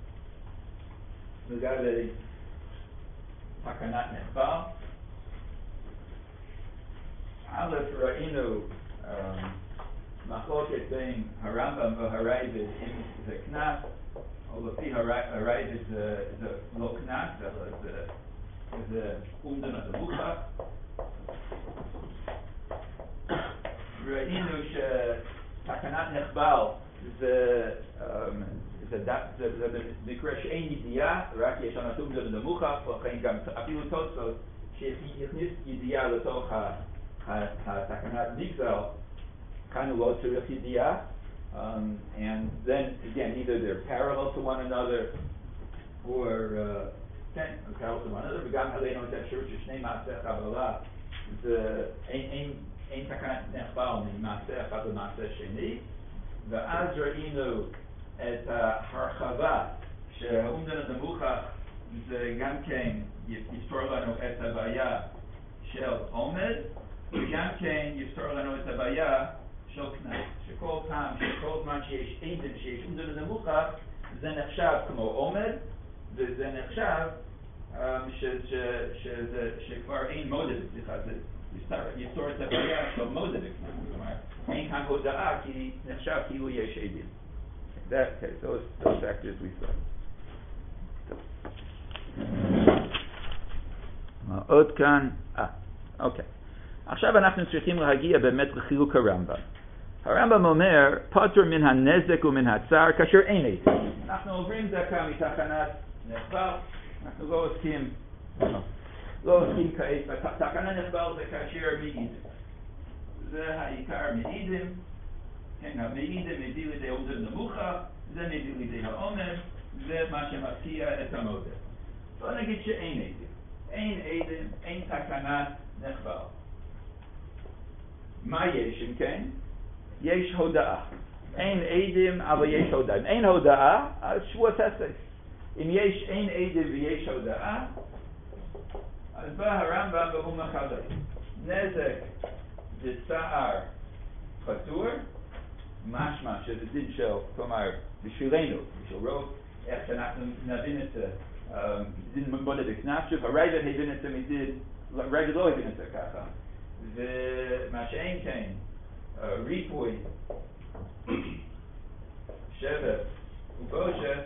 לגבי תקנת נחבל. א' ראינו מחלוקת בין הרמב"ם והרייבד אם זה קנס, או לפי הרייבד זה לא קנס, אלא זה עומדן הדמוכח. ראינו שתקנת נחבל זה במקרה שאין ידיעה, רק יש לנו עומדן הדמוכח, ולכן גם אפילו תוספות שהכניס ידיעה לתוך התקנת נגזל, כאן הוא לא צריך ידיעה, and then again either they're parallel to one another or כן, uh, parallel to one another, וגם עלינו את האפשרות ששני מעשי חבלה זה אין, אין, אין תקנת נחבל ממעשה אחד למעשה שני, ואז ראינו את ההרחבה שהעומדן הדמוכח זה גם כן יפתור לנו את הבעיה של עומד, וגם כן יפתור לנו את הבעיה של קנס, שכל פעם, שכל זמן שיש עדים, שיש עומדן נמוכח, זה נחשב כמו עומד, וזה נחשב שכבר אין מודד, סליחה, זה יפתור את הבעיה של מודד בקנס, כלומר, אין כאן הודעה כי נחשב כאילו יש עדים. That, okay, those, those factors we saw. עוד כאן, אה, אוקיי. עכשיו אנחנו צריכים להגיע באמת לחילוק הרמב"ם. הרמב"ם אומר, פטור מן הנזק ומן הצער כאשר אין עדים. אנחנו עוברים דקה מתחנת נחבל, אנחנו לא עוסקים, לא עוסקים כעת, תקנה נחבל זה כאשר מעידים. זה העיקר מעידים, כן, המעידה מביא לידי עומד נמוכה, זה מביא לידי העומד, זה מה שמפקיע את המודה. בוא נגיד שאין עדים. אין עדים, אין תקנת נחבל. מה יש אם כן? יש הודעה. אין עדים, אבל יש הודעה. אם אין הודעה, אז שבועת עסק. אם יש אין עדים ויש הודעה, אז בא הרמב"ם והוא מחלק. נזק וצער פטור, משמע שזה דין של, כלומר, בשבילנו, בשביל רוב, איך שאנחנו נבין את זה, דין מודד נפשו, הרייבד הבין את זה מדין, הרייבד לא הבין את זה ככה. ומה שאין כן, ריפוי, שבט ובושת,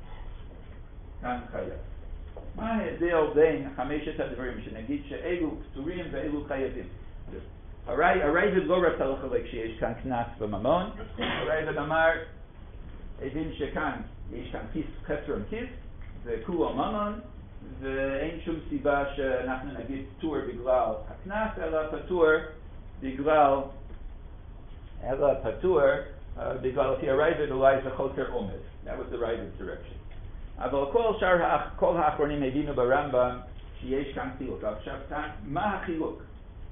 כאן חייב. מה ההבדל בין חמשת הדברים שנגיד שאלו פטורים ואלו חייבים? הרייבד לא רצה לחלק שיש כאן קנס בממון, הרייבד אמר, הבין שכאן יש כאן כיס, חסר עם כיס, זה כולו ממון, ואין שום סיבה שאנחנו נגיד פטור בגלל הקנס, אלא פטור בגלל, אלא פטור בגלל לפי הרייבד אולי זה חוסר עומד. That was the Ravid's direction. אבל כל שאר, כל האחרונים הבינו ברמב"ם שיש כאן חילוק. עכשיו, מה החילוק?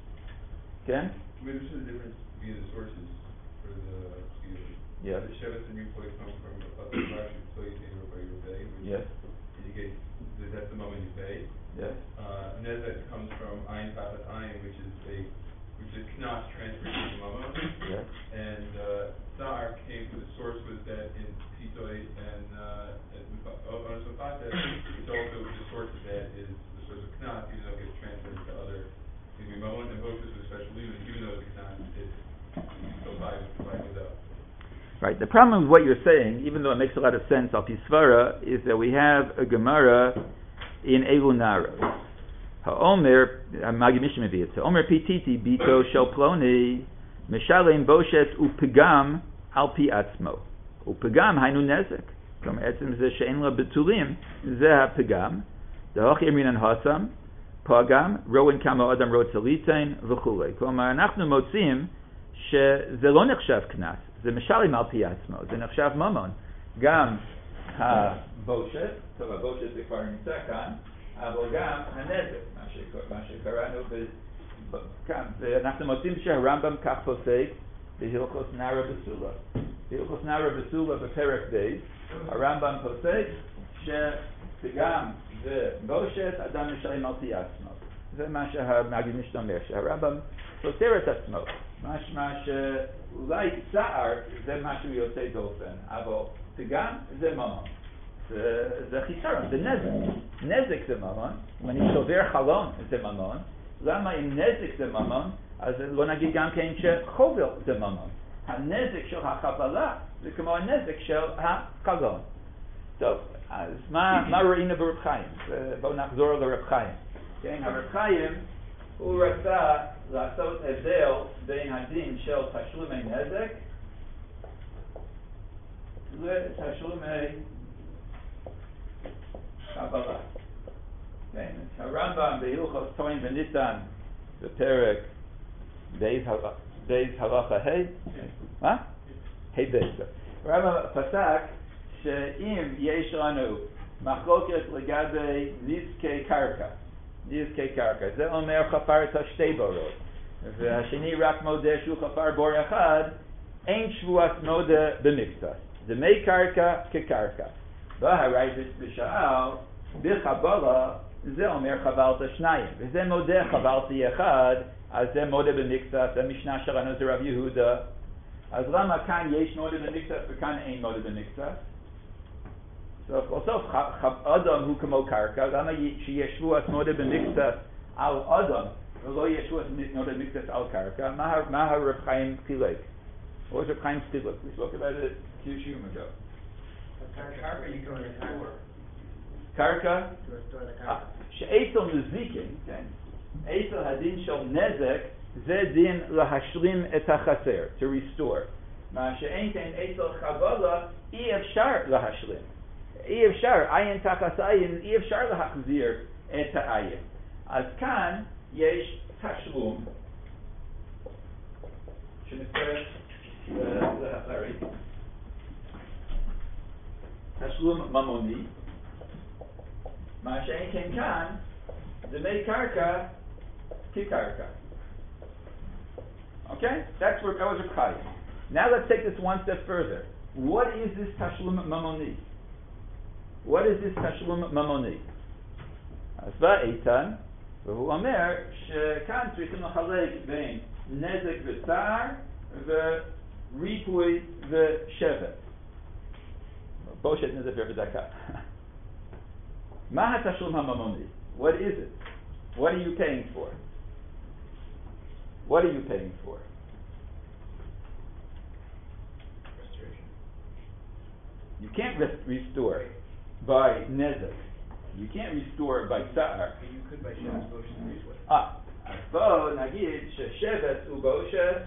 כן? Maybe there's a difference between the sources for the skill. Yes. The Shevetz and Repoy come from the Rashi Ploy and by your pay. Yes. You get that's the moment you pay. Yes. Uh, Nezek comes from Ayin Tafat Ayin, which is a which is not transferred to the mama. Yes. And uh, Tsar came to the source was that in Pitoy and uh, and on Sofata, it's also the source of that is the source of Knas, even though it gets transferred to other. Mimon and Boshus was special even though it's not, it's so high, it's up. Right, the problem with what you're saying, even though it makes a lot of sense, al Pisvara, is that we have a Gemara in Elu Naros. Ha'omer, Magi Mishim Mevi it. Ha'omer Pititi, Bito Shel Ploni, Meshalem Boshet Upegam al Pi Atzmo. Upegam Hainu Nezek. Klam Etzem Ze She'en La Betulim, Ze HaPegam. Da'och Yeminan Hasam, פגם, רואין כמה אדם רוצה ליתן וכו'. כלומר, אנחנו מוצאים שזה לא נחשב קנס, זה משלם על פי עצמו, זה נחשב ממון. גם הבושת, טוב, הבושת זה כבר נמצא כאן, אבל גם הנזק, מה שקראנו כאן. ואנחנו מוצאים שהרמב"ם כך פוסק בהלכות נערה בסולה. בהלכות נערה בסולה בפרק ב', הרמב"ם פוסק שגם ובושת אדם משלם על פי עצמו. זה מה שהמגיד משתמר, שהרמב"ם סותר את עצמו. משמע שאולי צער זה משהו יוצא דופן, אבל פגם זה ממון. זה, זה חיסרון, זה נזק. נזק זה ממון. אם אני שובר חלון זה ממון. למה אם נזק זה ממון, אז לא נגיד גם כן שחובל זה ממון. הנזק של החבלה זה כמו הנזק של החלון. טוב, אז מה, מה ראינו ברב חיים? בואו נחזור לרב חיים. כן, הרב חיים, הוא רצה לעשות הבדל בין הדין של תשלומי נזק לתשלומי קבלה. כן, הרמב"ם בהלכות טוען וניתן בפרק בייז הלכה ה' מה? ה' בייז. הרמב"ם פסק שאם יש לנו מחלוקת לגבי נזקי קרקע, נזקי קרקע, זה אומר חפר את השתי בורות, והשני רק מודה שהוא חפר בור אחד, אין שבועת מודה במקצת. דמי קרקע כקרקע. והרייבד בשאל, בחבלה, זה אומר חבלת שניים, וזה מודה חבלתי אחד, אז זה מודה במקצת, המשנה שלנו זה רב יהודה. אז למה כאן יש מודה במקצת וכאן אין מודה במקצת? בסוף אדם הוא כמו קרקע, למה שיש שבועת מודה במקצת על אדם ולא יש שבועת מודה במקצת על קרקע? מה הרב חיים חילק? What was Reb Chaim's tiluk? We spoke about it a few shiurim ago. Karka, you go to the karka. Karka? To restore the karka. שאצל נזיקין, כן, אצל הדין של נזק, זה דין להשלים את החסר, to restore. מה שאין כן אצל חבלה, אי אפשר להשלים. אי אפשר, עין תחת עין, אי אפשר להחזיר את העין. אז כאן יש תשלום, שנקרא להחריג. תשלום ממוני, מה שאין כן כאן, דמי קרקע כקרקע. Okay? That's where that was a chayim. Now let's take this one step further. What is this tashlum mamoni? What is this tashlum mamoni? אז בא איתן, והוא אומר שכאן צריכים לחלק בין נזק וצער וריפוי ושבט. בושת נדבר בדקה. מה התשלום הממוני? What is it? What are you paying for? What are you paying for? Restoration. You can't res- restore by nezek. You can't restore by tsar. You could by Shev's Boshet and Rizway. Ah, אז בואו נגיד ששבט ובושת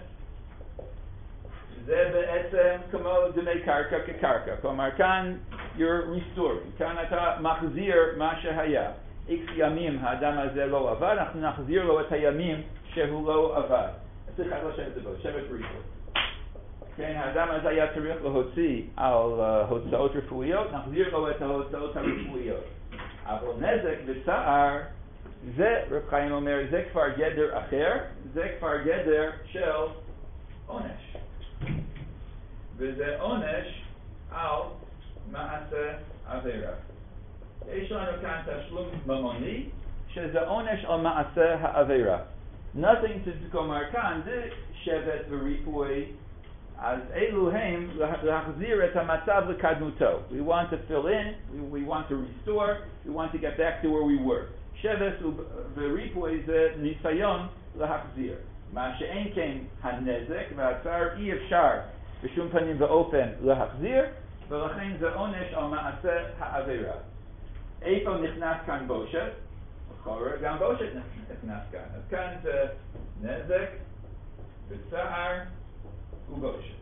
זה בעצם כמו דמי קרקע כקרקע. כלומר, כאן you're restoring. כאן אתה מחזיר מה שהיה. איקס ימים האדם הזה לא עבד, אנחנו נחזיר לו את הימים שהוא לא עבד. צריך לשבת את זה בו, שבט וריפוי. כן, האדם הזה היה צריך להוציא על uh, הוצאות רפואיות, נחזיר לו את ההוצאות הרפואיות. אבל נזק וצער, זה, רב חיים אומר, זה כבר גדר אחר, זה כבר גדר של עונש. וזה עונש על מעשה עבירה. יש לנו כאן תשלום ממוני, שזה עונש על מעשה העבירה. Nothing to כלומר כאן, זה שבט וריפוי, אז אלו הם להחזיר את המצב לקדמותו. We want to fill in, we, we want to restore, we want to get back to where we were. שבט וריפוי זה ניסיון להחזיר. מה שאין כן הנזק והצער אי אפשר בשום פנים ואופן להחזיר, ולכן זה עונש על מעשה העבירה. איפה נכנס כאן בושת? לכאורה גם בושת נכנס כאן. אז כאן זה נזק וצער ובושת.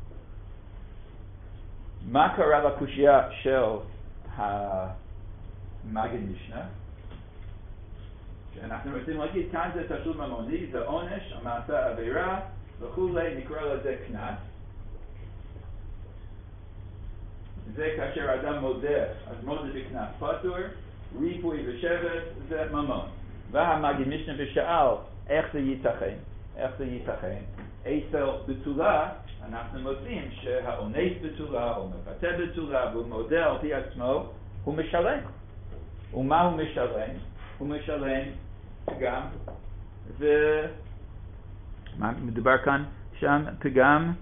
מה קרה לקושיה של המגן משנה? שאנחנו רוצים להגיד, כאן זה תשלום ממוני, זה עונש, המעשה עבירה וכולי, נקרא לזה קנס. זה כאשר אדם מודה, אז מודה בקנס פטור, ריפוי ושבט זה ממון. והמגן משנה ושאל איך זה ייתכן, איך זה ייתכן. אצל בתולה אנחנו מוצאים שהאונס בתולה או מפתה בתולה והוא מודה על פי עצמו, הוא משלם. ומה הוא משלם? הוא משלם פגם, ומה מדובר כאן? שם פגם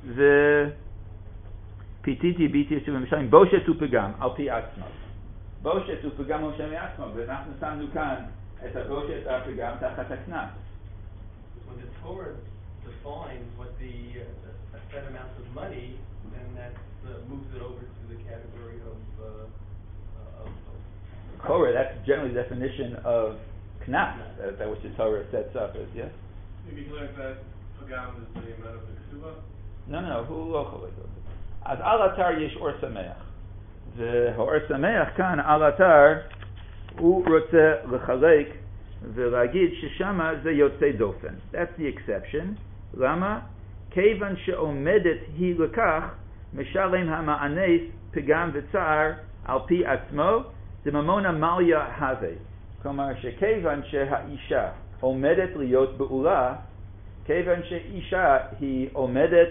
ופיתיתי ביתי ומשלם בושת ופגם על פי עצמו. בושת ופגם הוא משלם עצמו, ואנחנו שמנו כאן את הבושת והפגם תחת הקנס. When the Torah defines what the uh, a set amount of money, then that uh, moves it over to the category of uh, uh, of, of Torah, that's generally the definition of knas, that, that which the Torah sets up as, yes? If you learn that pagam is the amount of the ksuba? No, no, הוא לא חולק על זה. אז על אתר יש אור שמח. והאור שמח כאן על אתר, הוא רוצה לחלק ולהגיד ששמה זה יוצא דופן. That's the exception. למה? כיוון שעומדת היא לכך, משלם המענס פגם וצער על פי עצמו, זה ממון המליה הווה. כלומר שכיוון שהאישה עומדת להיות בעולה, כיוון שאישה היא עומדת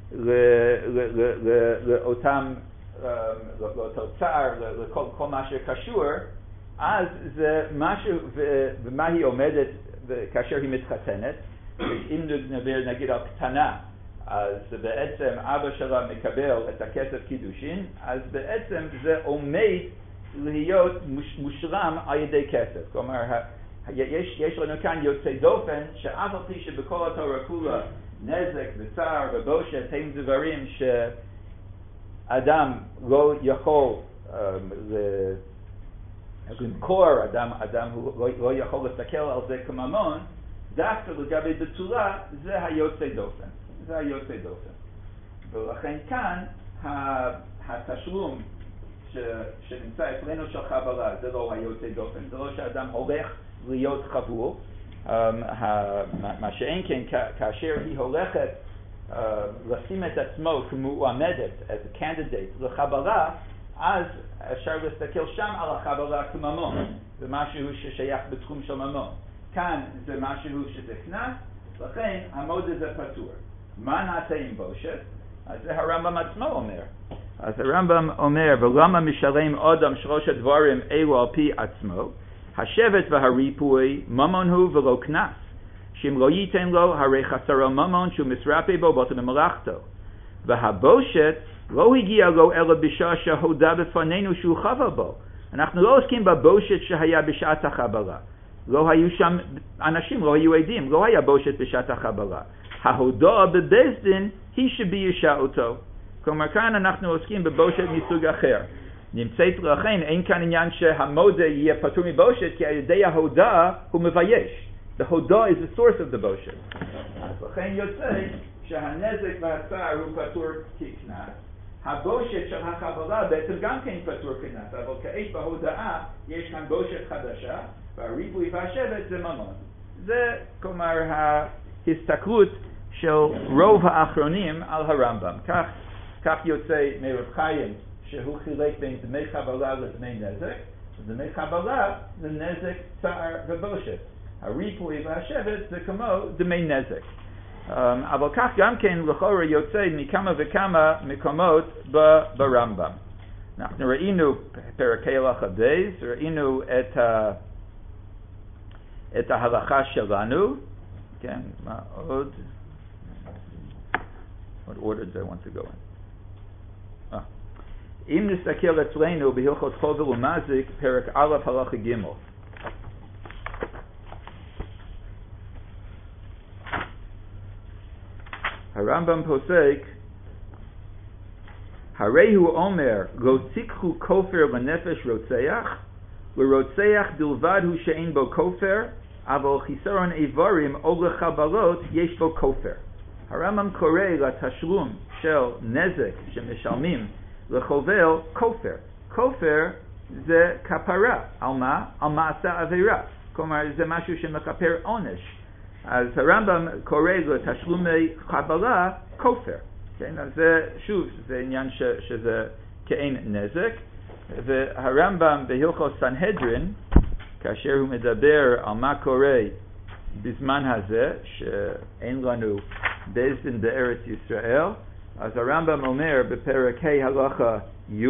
לאותם, לאותו צער, לכל מה שקשור, אז זה משהו, ומה היא עומדת כאשר היא מתחתנת, אם נדבר נגיד על קטנה, אז בעצם אבא שלה מקבל את הכסף קידושין, אז בעצם זה עומד להיות מושלם על ידי כסף. כלומר, יש, יש לנו כאן יוצא דופן, שאף על פי שבכל התורה כולה נזק וצער ובושת הם דברים שאדם לא יכול למכור, אדם, אדם לא, לא יכול לסתכל על זה כממון, דווקא לגבי בתולה זה היוצא דופן. זה היוצא דופן. ולכן כאן התשלום ש, שנמצא אצלנו של חבלה זה לא היוצא דופן, זה לא שאדם הולך להיות חבול. Um, מה שאין כן, כאשר היא הולכת uh, לשים את עצמו כמועמדת, as a candidate, לחבלה, אז אפשר להסתכל שם על החבלה כממון. זה משהו ששייך בתחום של ממון. כאן זה משהו שזה קנס, לכן המודה זה פטור. מה נעשה עם בושת? אז זה הרמב"ם עצמו אומר. אז הרמב"ם אומר, ולמה משלם אדם שלוש הדברים אלו על פי עצמו? השבט והריפוי ממון הוא ולא קנס. שאם לא ייתן לו, הרי חסרו ממון שהוא מסרפי בו באותו במלאכתו. והבושת לא הגיע לו אלא בשעה שהודה בפנינו שהוא חבל בו. אנחנו לא עוסקים בבושת שהיה בשעת החבלה. לא היו שם אנשים, לא היו עדים, לא היה בושת בשעת החבלה. ההודעה בבית דין היא שביישה אותו. כלומר, כאן אנחנו עוסקים בבושת מסוג אחר. נמצאת לכן, אין כאן עניין שהמודה יהיה פטור מבושת, כי על ידי ההודעה הוא מבייש. The hodah is the source of the boshet. אז לכן יוצא שהנזק והצער הוא פטור כקנס. הבושת של החבלה בעצם גם כן פטור כקנס, אבל כעת בהודעה יש כאן בושת חדשה, והריבוי והשבט זה ממון. זה כלומר ההסתכלות של רוב האחרונים על הרמב"ם. כך, כך יוצא מרב חיים שהוא חילק בין דמי חבלה לדמי נזק. דמי חבלה זה נזק, צער ובושת. הריפוי והשבט זה כמו דמי נזק. Um, אבל כך גם כן לכאורה יוצא מכמה וכמה מקומות ברמב"ם. אנחנו ראינו פרקי הלכה בייס, ראינו את, ה, את ההלכה שלנו, כן, מה עוד? What order do I want to go in? Ah. אם נסתכל אצלנו בהלכות חובל ומזיק, פרק א' הלכה ג'. הרמב"ם פוסק, הרי הוא אומר, לא תיקחו כופר לנפש רוצח, לרוצח בלבד הוא שאין בו כופר, אבל חיסרון איברים או לחבלות יש בו כופר. הרמב"ם קורא לתשלום של נזק שמשלמים לחובל כופר. כופר זה כפרה, על מה? על מעשה עבירה. כלומר זה משהו שמכפר עונש. אז הרמב"ם קורא לתשלומי חבלה כופר. כן? אז זה, שוב, זה עניין ש, שזה כאין נזק. והרמב"ם בהלכות סנהדרין, כאשר הוא מדבר על מה קורה בזמן הזה, שאין לנו בית דין בארץ ישראל, אז הרמב"ם אומר בפרק ה' הלכה י',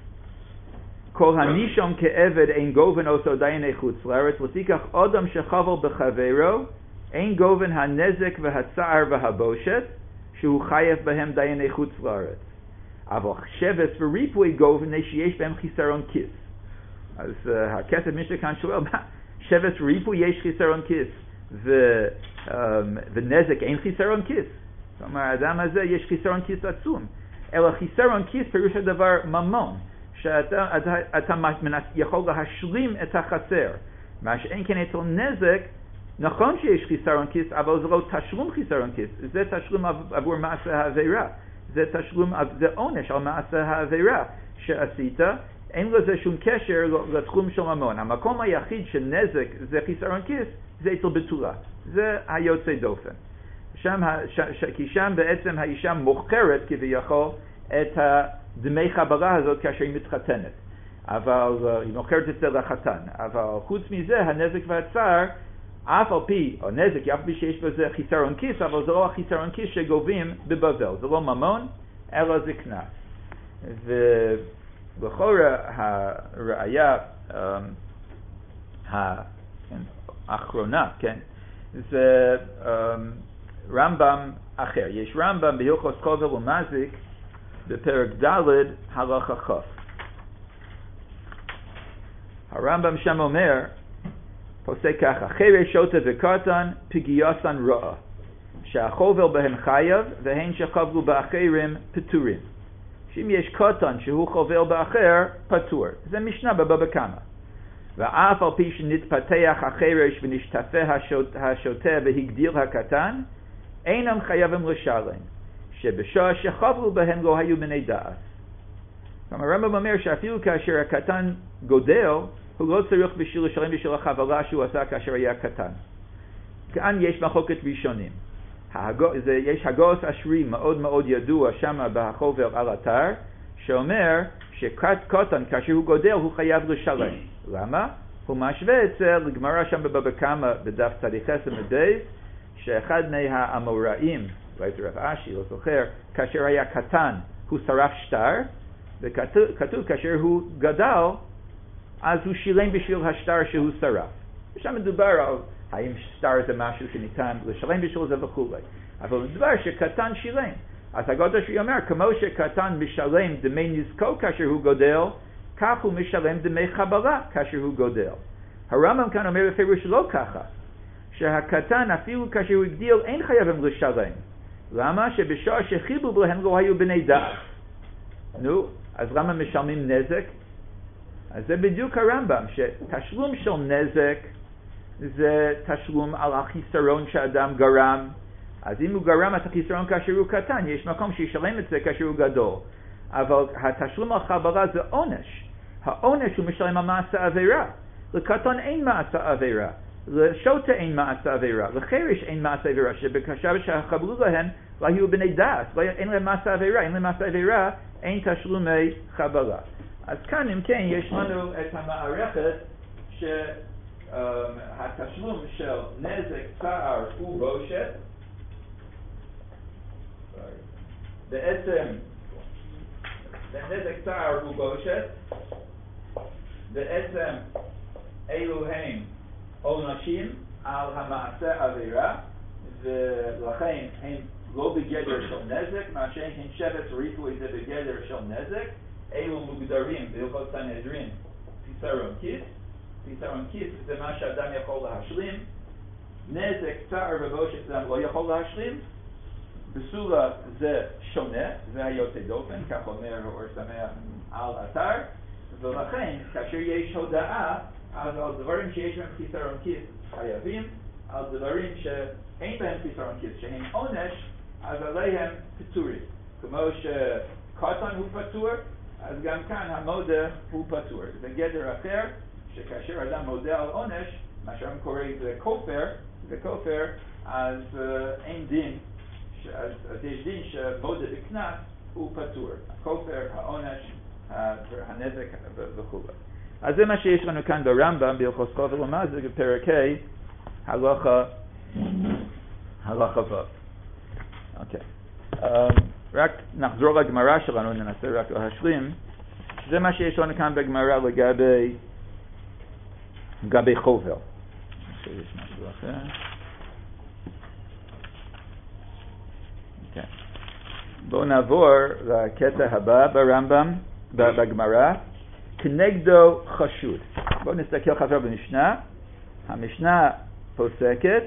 כל הנישום כעבד אין גובן עושו דייני חוץ לארץ, ותיקח אדם שחבל בחברו, אין גובן הנזק והצער והבושת, שהוא חייב בהם דייני חוץ לארץ. אבל שבס וריפוי גובן שיש בהם חיסרון כיס. אז uh, הכסף משנה כאן שואל, מה? שבס וריפוי יש חיסרון כיס, ו, um, ונזק אין חיסרון כיס. כלומר, האדם הזה יש חיסרון כיס עצום. אלא חיסרון כיס פירוש הדבר ממון, שאתה אתה, אתה יכול להשלים את החסר. מה שאין כן אצל נזק, נכון שיש חיסרון כיס, אבל זה לא תשלום חיסרון כיס, זה תשלום עבור מעשה העבירה, זה תשלום, זה עונש על מעשה העבירה שעשית, אין לזה שום קשר לתחום של ממון. המקום היחיד שנזק זה חיסרון כיס, זה אצל בתולה, זה היוצא דופן. שם, ש, ש, כי שם בעצם האישה מוכרת כביכול את דמי חבלה הזאת כאשר היא מתחתנת, אבל היא מוכרת את זה לחתן, אבל חוץ מזה הנזק והצער, אף על פי, או נזק, אף פי שיש בזה חיסרון כיס, אבל זה לא החיסרון כיס שגובים בבבל, זה לא ממון, אלא זה קנס. ולכאורה הראיה האחרונה, כן, זה רמב"ם אחר. יש רמב"ם בהלכות חובל ומזיק בפרק ד' הלכה כ'. הרמב"ם שם אומר, פוסק ככה, חירי שוטה וקטן פגיעתן רעה, שהחובל בהם חייב והן שחבלו באחרים פטורים. שאם יש קטן שהוא חובל באחר, פטור. זה משנה בבבא קמא. ואף על פי שנתפתח החרש ונשתפה השוטה והגדיל הקטן, אינם חייבים לשלם, שבשעה שחבלו בהם לא היו בני דעת. כלומר, הרמב"ם אומר שאפילו כאשר הקטן גודל, הוא לא צריך בשביל לשלם בשביל החבלה שהוא עשה כאשר היה קטן. כאן יש מחלוקת ראשונים. זה, יש הגוס אשרי מאוד מאוד ידוע שם בחובר על אתר, שאומר שקטן כאשר הוא גודל הוא חייב לשלם. למה? הוא משווה אצל גמרא שם בבבא קמא בדף צדיק עשר מדייס, שאחד מהאמוראים, אולי זה רב אשי, לא זוכר, כאשר היה קטן הוא שרף שטר, וכתוב כאשר הוא גדל אז הוא שילם בשביל השטר שהוא שרף. ושם מדובר על האם שטר זה משהו שניתן לשלם בשביל זה וכו'. אבל מדובר שקטן שילם. אז הגודל שהיא אומר, כמו שקטן משלם דמי נזקו כאשר הוא גודל, כך הוא משלם דמי חבלה כאשר הוא גודל. הרמב"ם כאן אומר בפירוש לא ככה, שהקטן אפילו כאשר הוא הגדיל אין חייבים לשלם. למה? שבשעה שחיבו בו הם לא היו בני דעת. נו, אז למה משלמים נזק? אז זה בדיוק הרמב"ם, שתשלום של נזק זה תשלום על החיסרון שאדם גרם. אז אם הוא גרם את החיסרון כאשר הוא קטן, יש מקום שישלם את זה כאשר הוא גדול. אבל התשלום על חבלה זה עונש. העונש הוא משלם על מעשה עבירה. לקטן אין מעשה עבירה. לשוטה אין מעשה עבירה. לחרש אין מעשה עבירה. שבקשה שהחבלו להם לא היו בני דעת. לא, אין להם מעשה עבירה. אין להם מעשה עבירה. אין תשלומי חבלה. אז כאן אם כן יש לנו את המערכת שהתשלום של נזק, צער ובושת בעצם נזק, צער ובושת בעצם אלו הם עונשים על המעשה עבירה, ולכן הם לא בגדר של נזק, מה שאין שבט ריפוי זה בגדר של נזק. אלו מוגדרים בהלכות סנהדרין חיסרון כיס. חיסרון כיס זה מה שאדם יכול להשלים. נזק, צער ובושת אדם לא יכול להשלים. בסולה זה שונה, זה היוצא דופן, כך אומר האור שמח על אתר, ולכן כאשר יש הודעה אז על דברים שיש בהם חיסרון כיס חייבים, על דברים שאין בהם חיסרון כיס שהם עונש, אז עליהם פטורים. כמו שקטן הוא פטור, אז גם כאן המודה הוא פטור. זה גדר אחר, שכאשר אדם מודה על עונש, מה שהם קוראים זה כופר, זה כופר, אז uh, אין דין, ש- אז, אז יש דין שמודה בקנס הוא פטור. הכופר, העונש, הנזק וכו'. אז זה מה שיש לנו כאן ברמב"ם, בהלכות כופר ומזג, בפרק ה', הלכה, הלכה ו'. אוקיי. Um, רק נחזור לגמרא שלנו, ננסה רק להשלים. זה מה שיש לנו כאן בגמרא לגבי לגבי חובל. יש משהו אחר. Okay. בואו נעבור לקטע הבא ברמב"ם, בגמרא. כנגדו חשוד. בואו נסתכל חזרה במשנה. המשנה פוסקת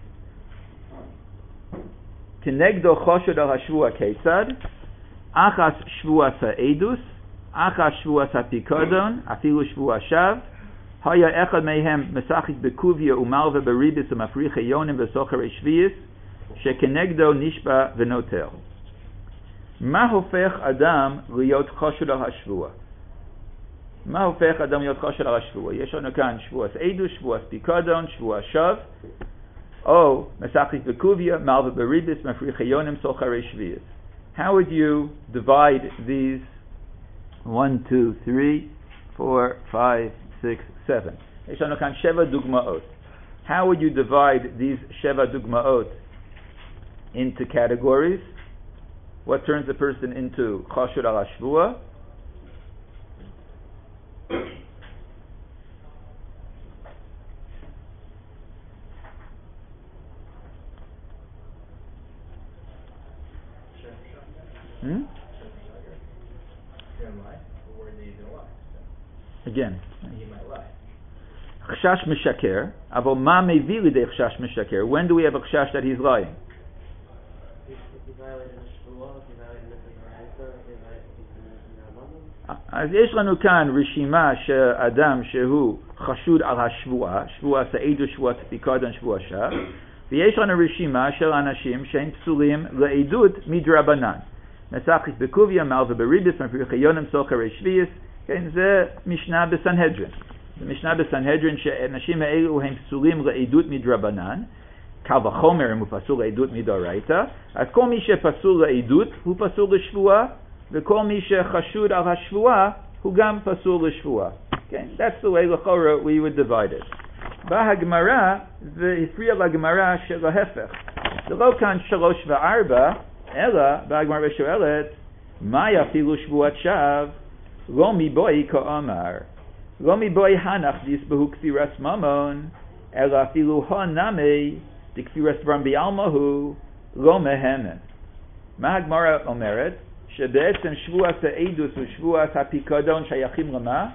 כנגדו חושד על השבוע כיצד? אחס שבוע העדוס, אחס שבוע הפיקדון, אפילו שבוע שווא. היה אחד מהם משחק בקוביה ומלווה בריביס ומפריח יונים וסוחרי שביעיס, שכנגדו נשבע ונוטל. מה הופך אדם להיות חושד על השבוע? מה הופך אדם להיות חושד על השבוע? יש לנו כאן שבוע עדוס, שבוע פיקדון, שבוע שווא. או משחק בקוביה, מלווה בריביס, מפריח יונים, סוחרי שביעיס. How would you divide these one, two, three, four, five, six, seven? יש לנו כאן שבע דוגמאות. How would you divide these שבע דוגמאות into categories? What turns a person into חושד על השבוע? Hmm? Again. חשש משקר, אבל מה מביא לידי חשש משקר? When do we have a חשש that he's lying? אז יש לנו כאן רשימה של אדם שהוא חשוד על השבועה, שבועה העדות, שבועת פיקדון, שבוע שווא, ויש לנו רשימה של אנשים שהם פסולים לעדות מדרבנן. משחק בקוביה, מלווה בריביס, מפריח יונים, סוחרי שביעיס. כן, זה משנה בסנהדרין. זה משנה בסנהדרין שאנשים האלו הם פסולים לעדות מדרבנן, קל וחומר אם הוא פסול לעדות מדאורייתא, אז כל מי שפסול לעדות הוא פסול לשבועה, וכל מי שחשוד על השבועה הוא גם פסול לשבועה. Okay? That's the way לכאורה we would divide it. באה הגמרא והפריע לגמרא שלהפך. זה לא כאן שלוש וארבע, אלא באה הגמרא ושואלת, מהי אפילו שבועת שווא? לא מבוי כאמר. לא מבוי הנח דיסבהו כפירת ממון, אלא אפילו הנמי דכפירת דברם בעלמא הוא לא מהמן. מה הגמרא אומרת? שבעצם שבועת העדות ושבועת הפיקדון שייכים למה?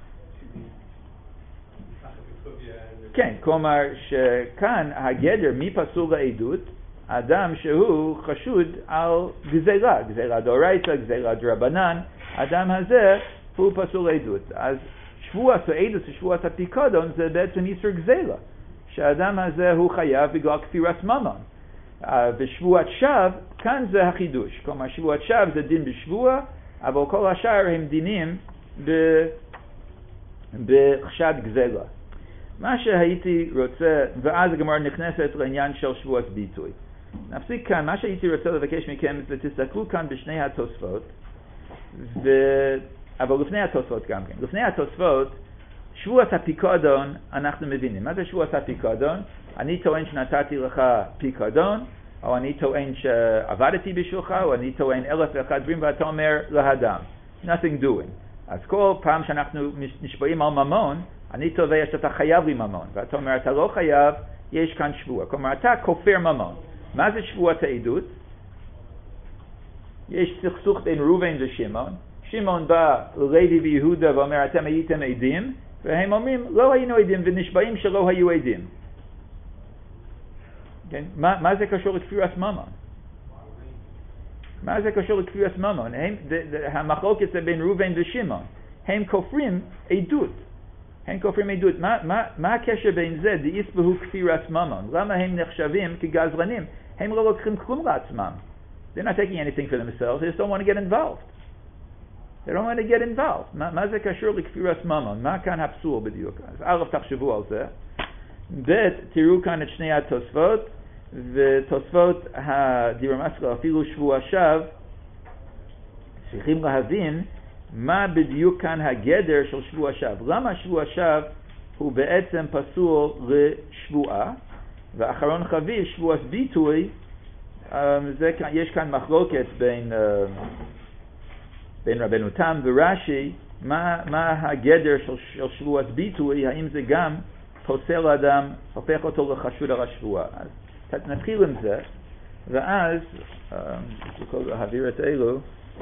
כן, כלומר שכאן הגדר מי פסול לעדות? אדם שהוא חשוד על גזירה, גזירה דאורייתא, גזירה דרבנן, האדם הזה הוא פסול לעדות. אז שבועת העדות ושבועת הפיקדון זה בעצם איסור גזירה, שהאדם הזה הוא חייב בגלל כפירת ממון. ושבועת שווא, כאן זה החידוש. כלומר, שבועת שווא זה דין בשבוע, אבל כל השאר הם דינים בחשד גזירה. מה שהייתי רוצה, ואז הגמרא נכנסת לעניין של שבועת ביטוי. נפסיק כאן, מה שהייתי רוצה לבקש מכם זה תסתכלו כאן בשני התוספות, ו... אבל לפני התוספות גם כן. לפני התוספות, שבועת הפיקדון אנחנו מבינים. מה זה שבועת הפיקדון? אני טוען שנתתי לך פיקדון, או אני טוען שעבדתי בשבילך, או אני טוען אלף ואחד דברים, ואתה אומר לאדם, nothing doing. אז כל פעם שאנחנו נשבעים על ממון, אני תובע שאתה חייב לי ממון, ואתה אומר, אתה לא חייב, יש כאן שבוע. כלומר, אתה כופר ממון. מה זה שבועת העדות? יש סכסוך בין ראובן ושמעון. שמעון בא ללוי ויהודה ואומר, אתם הייתם עדים, והם אומרים, לא היינו עדים, ונשבעים שלא היו עדים. כן? מה, מה זה קשור לכפירת ממון? מה זה קשור לכפירת ממון? הם, המחלוקת זה בין ראובן ושמעון. הם כופרים עדות. הם כופרים עדות. מה, מה, מה הקשר בין זה? דאיסבהו כפירת ממון. למה הם נחשבים כגזלנים? הם לא לוקחים כלום לעצמם. They're not taking anything for themselves. They just don't want to get involved. They don't want to get involved. מה, מה זה קשור לכפירת ממון? מה כאן הפסול בדיוק? אז א' תחשבו על זה. ב' תראו כאן את שני התוספות, ותוספות הדירמסקה אפילו שבוע שווא, צריכים להבין מה בדיוק כאן הגדר של שבוע שווא. למה שבוע שווא הוא בעצם פסול לשבועה, ואחרון חביב שבועת ביטוי, זה, יש כאן מחלוקת בין, בין רבנו תם ורש"י, מה, מה הגדר של, של שבועת ביטוי, האם זה גם פוסל אדם, הופך אותו לחשוד על השבועה. אז נתחיל עם זה, ואז, כל להעביר את אלו,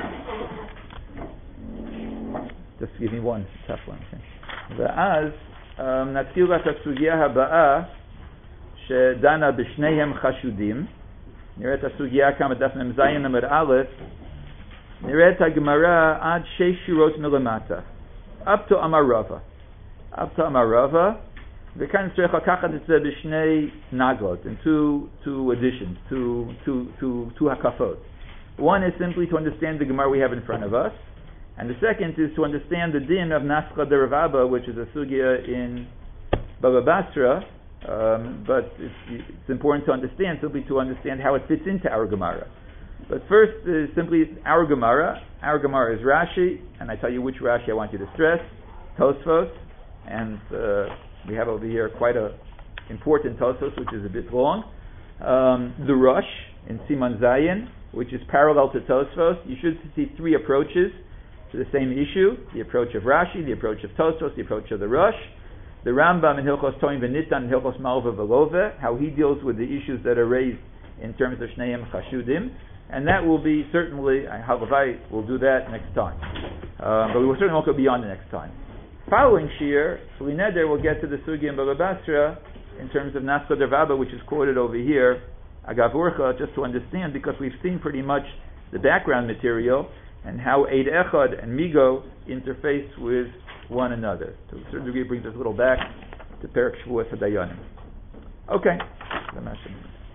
just give me one, tough one. Okay. ואז um, נתחיל את הסוגיה הבאה שדנה בשניהם חשודים. נראה את הסוגיה כמה דף מ"ז עמוד א', נראה את הגמרא עד שש שורות מלמטה. up to אמר רבא. up to אמר רבא, וכאן צריך לקחת את זה בשני נגלות, in two, two additions, two, two, two, two הקפות. One is simply to understand the Gemara we have in front of us, and the second is to understand the din of Nascha de Rav Abba, which is a sugya in Baba Basra, um, but it's, it's important to understand, simply to understand how it fits into our Gemara. But first is simply our Gemara. Our Gemara is Rashi, and I tell you which Rashi I want you to stress, Tosfos, and uh, we have over here quite a important Tosfos, which is a bit long. Um, the Rosh in Siman Zayin, which is parallel to Tosfos. You should see three approaches to the same issue: the approach of Rashi, the approach of Tosfos, the approach of the Rosh. The Rambam in Hilchos Toim V'Nitan and Hilchos Malva V'Love, how he deals with the issues that are raised in terms of Shneim Chashudim, and that will be certainly, Halavai will do that next time. Uh, but we will certainly not go beyond the next time. Following Shir, Lineder will get to the Sugi and Baba Basra in terms of Nascha de Rav Abba, which is quoted over here, Agav Urcha, just to understand, because we've seen pretty much the background material and how Eid Echad and Migo interface with one another. To a certain degree, it brings us a little back to Perek Shavuot Hadayanim. Okay.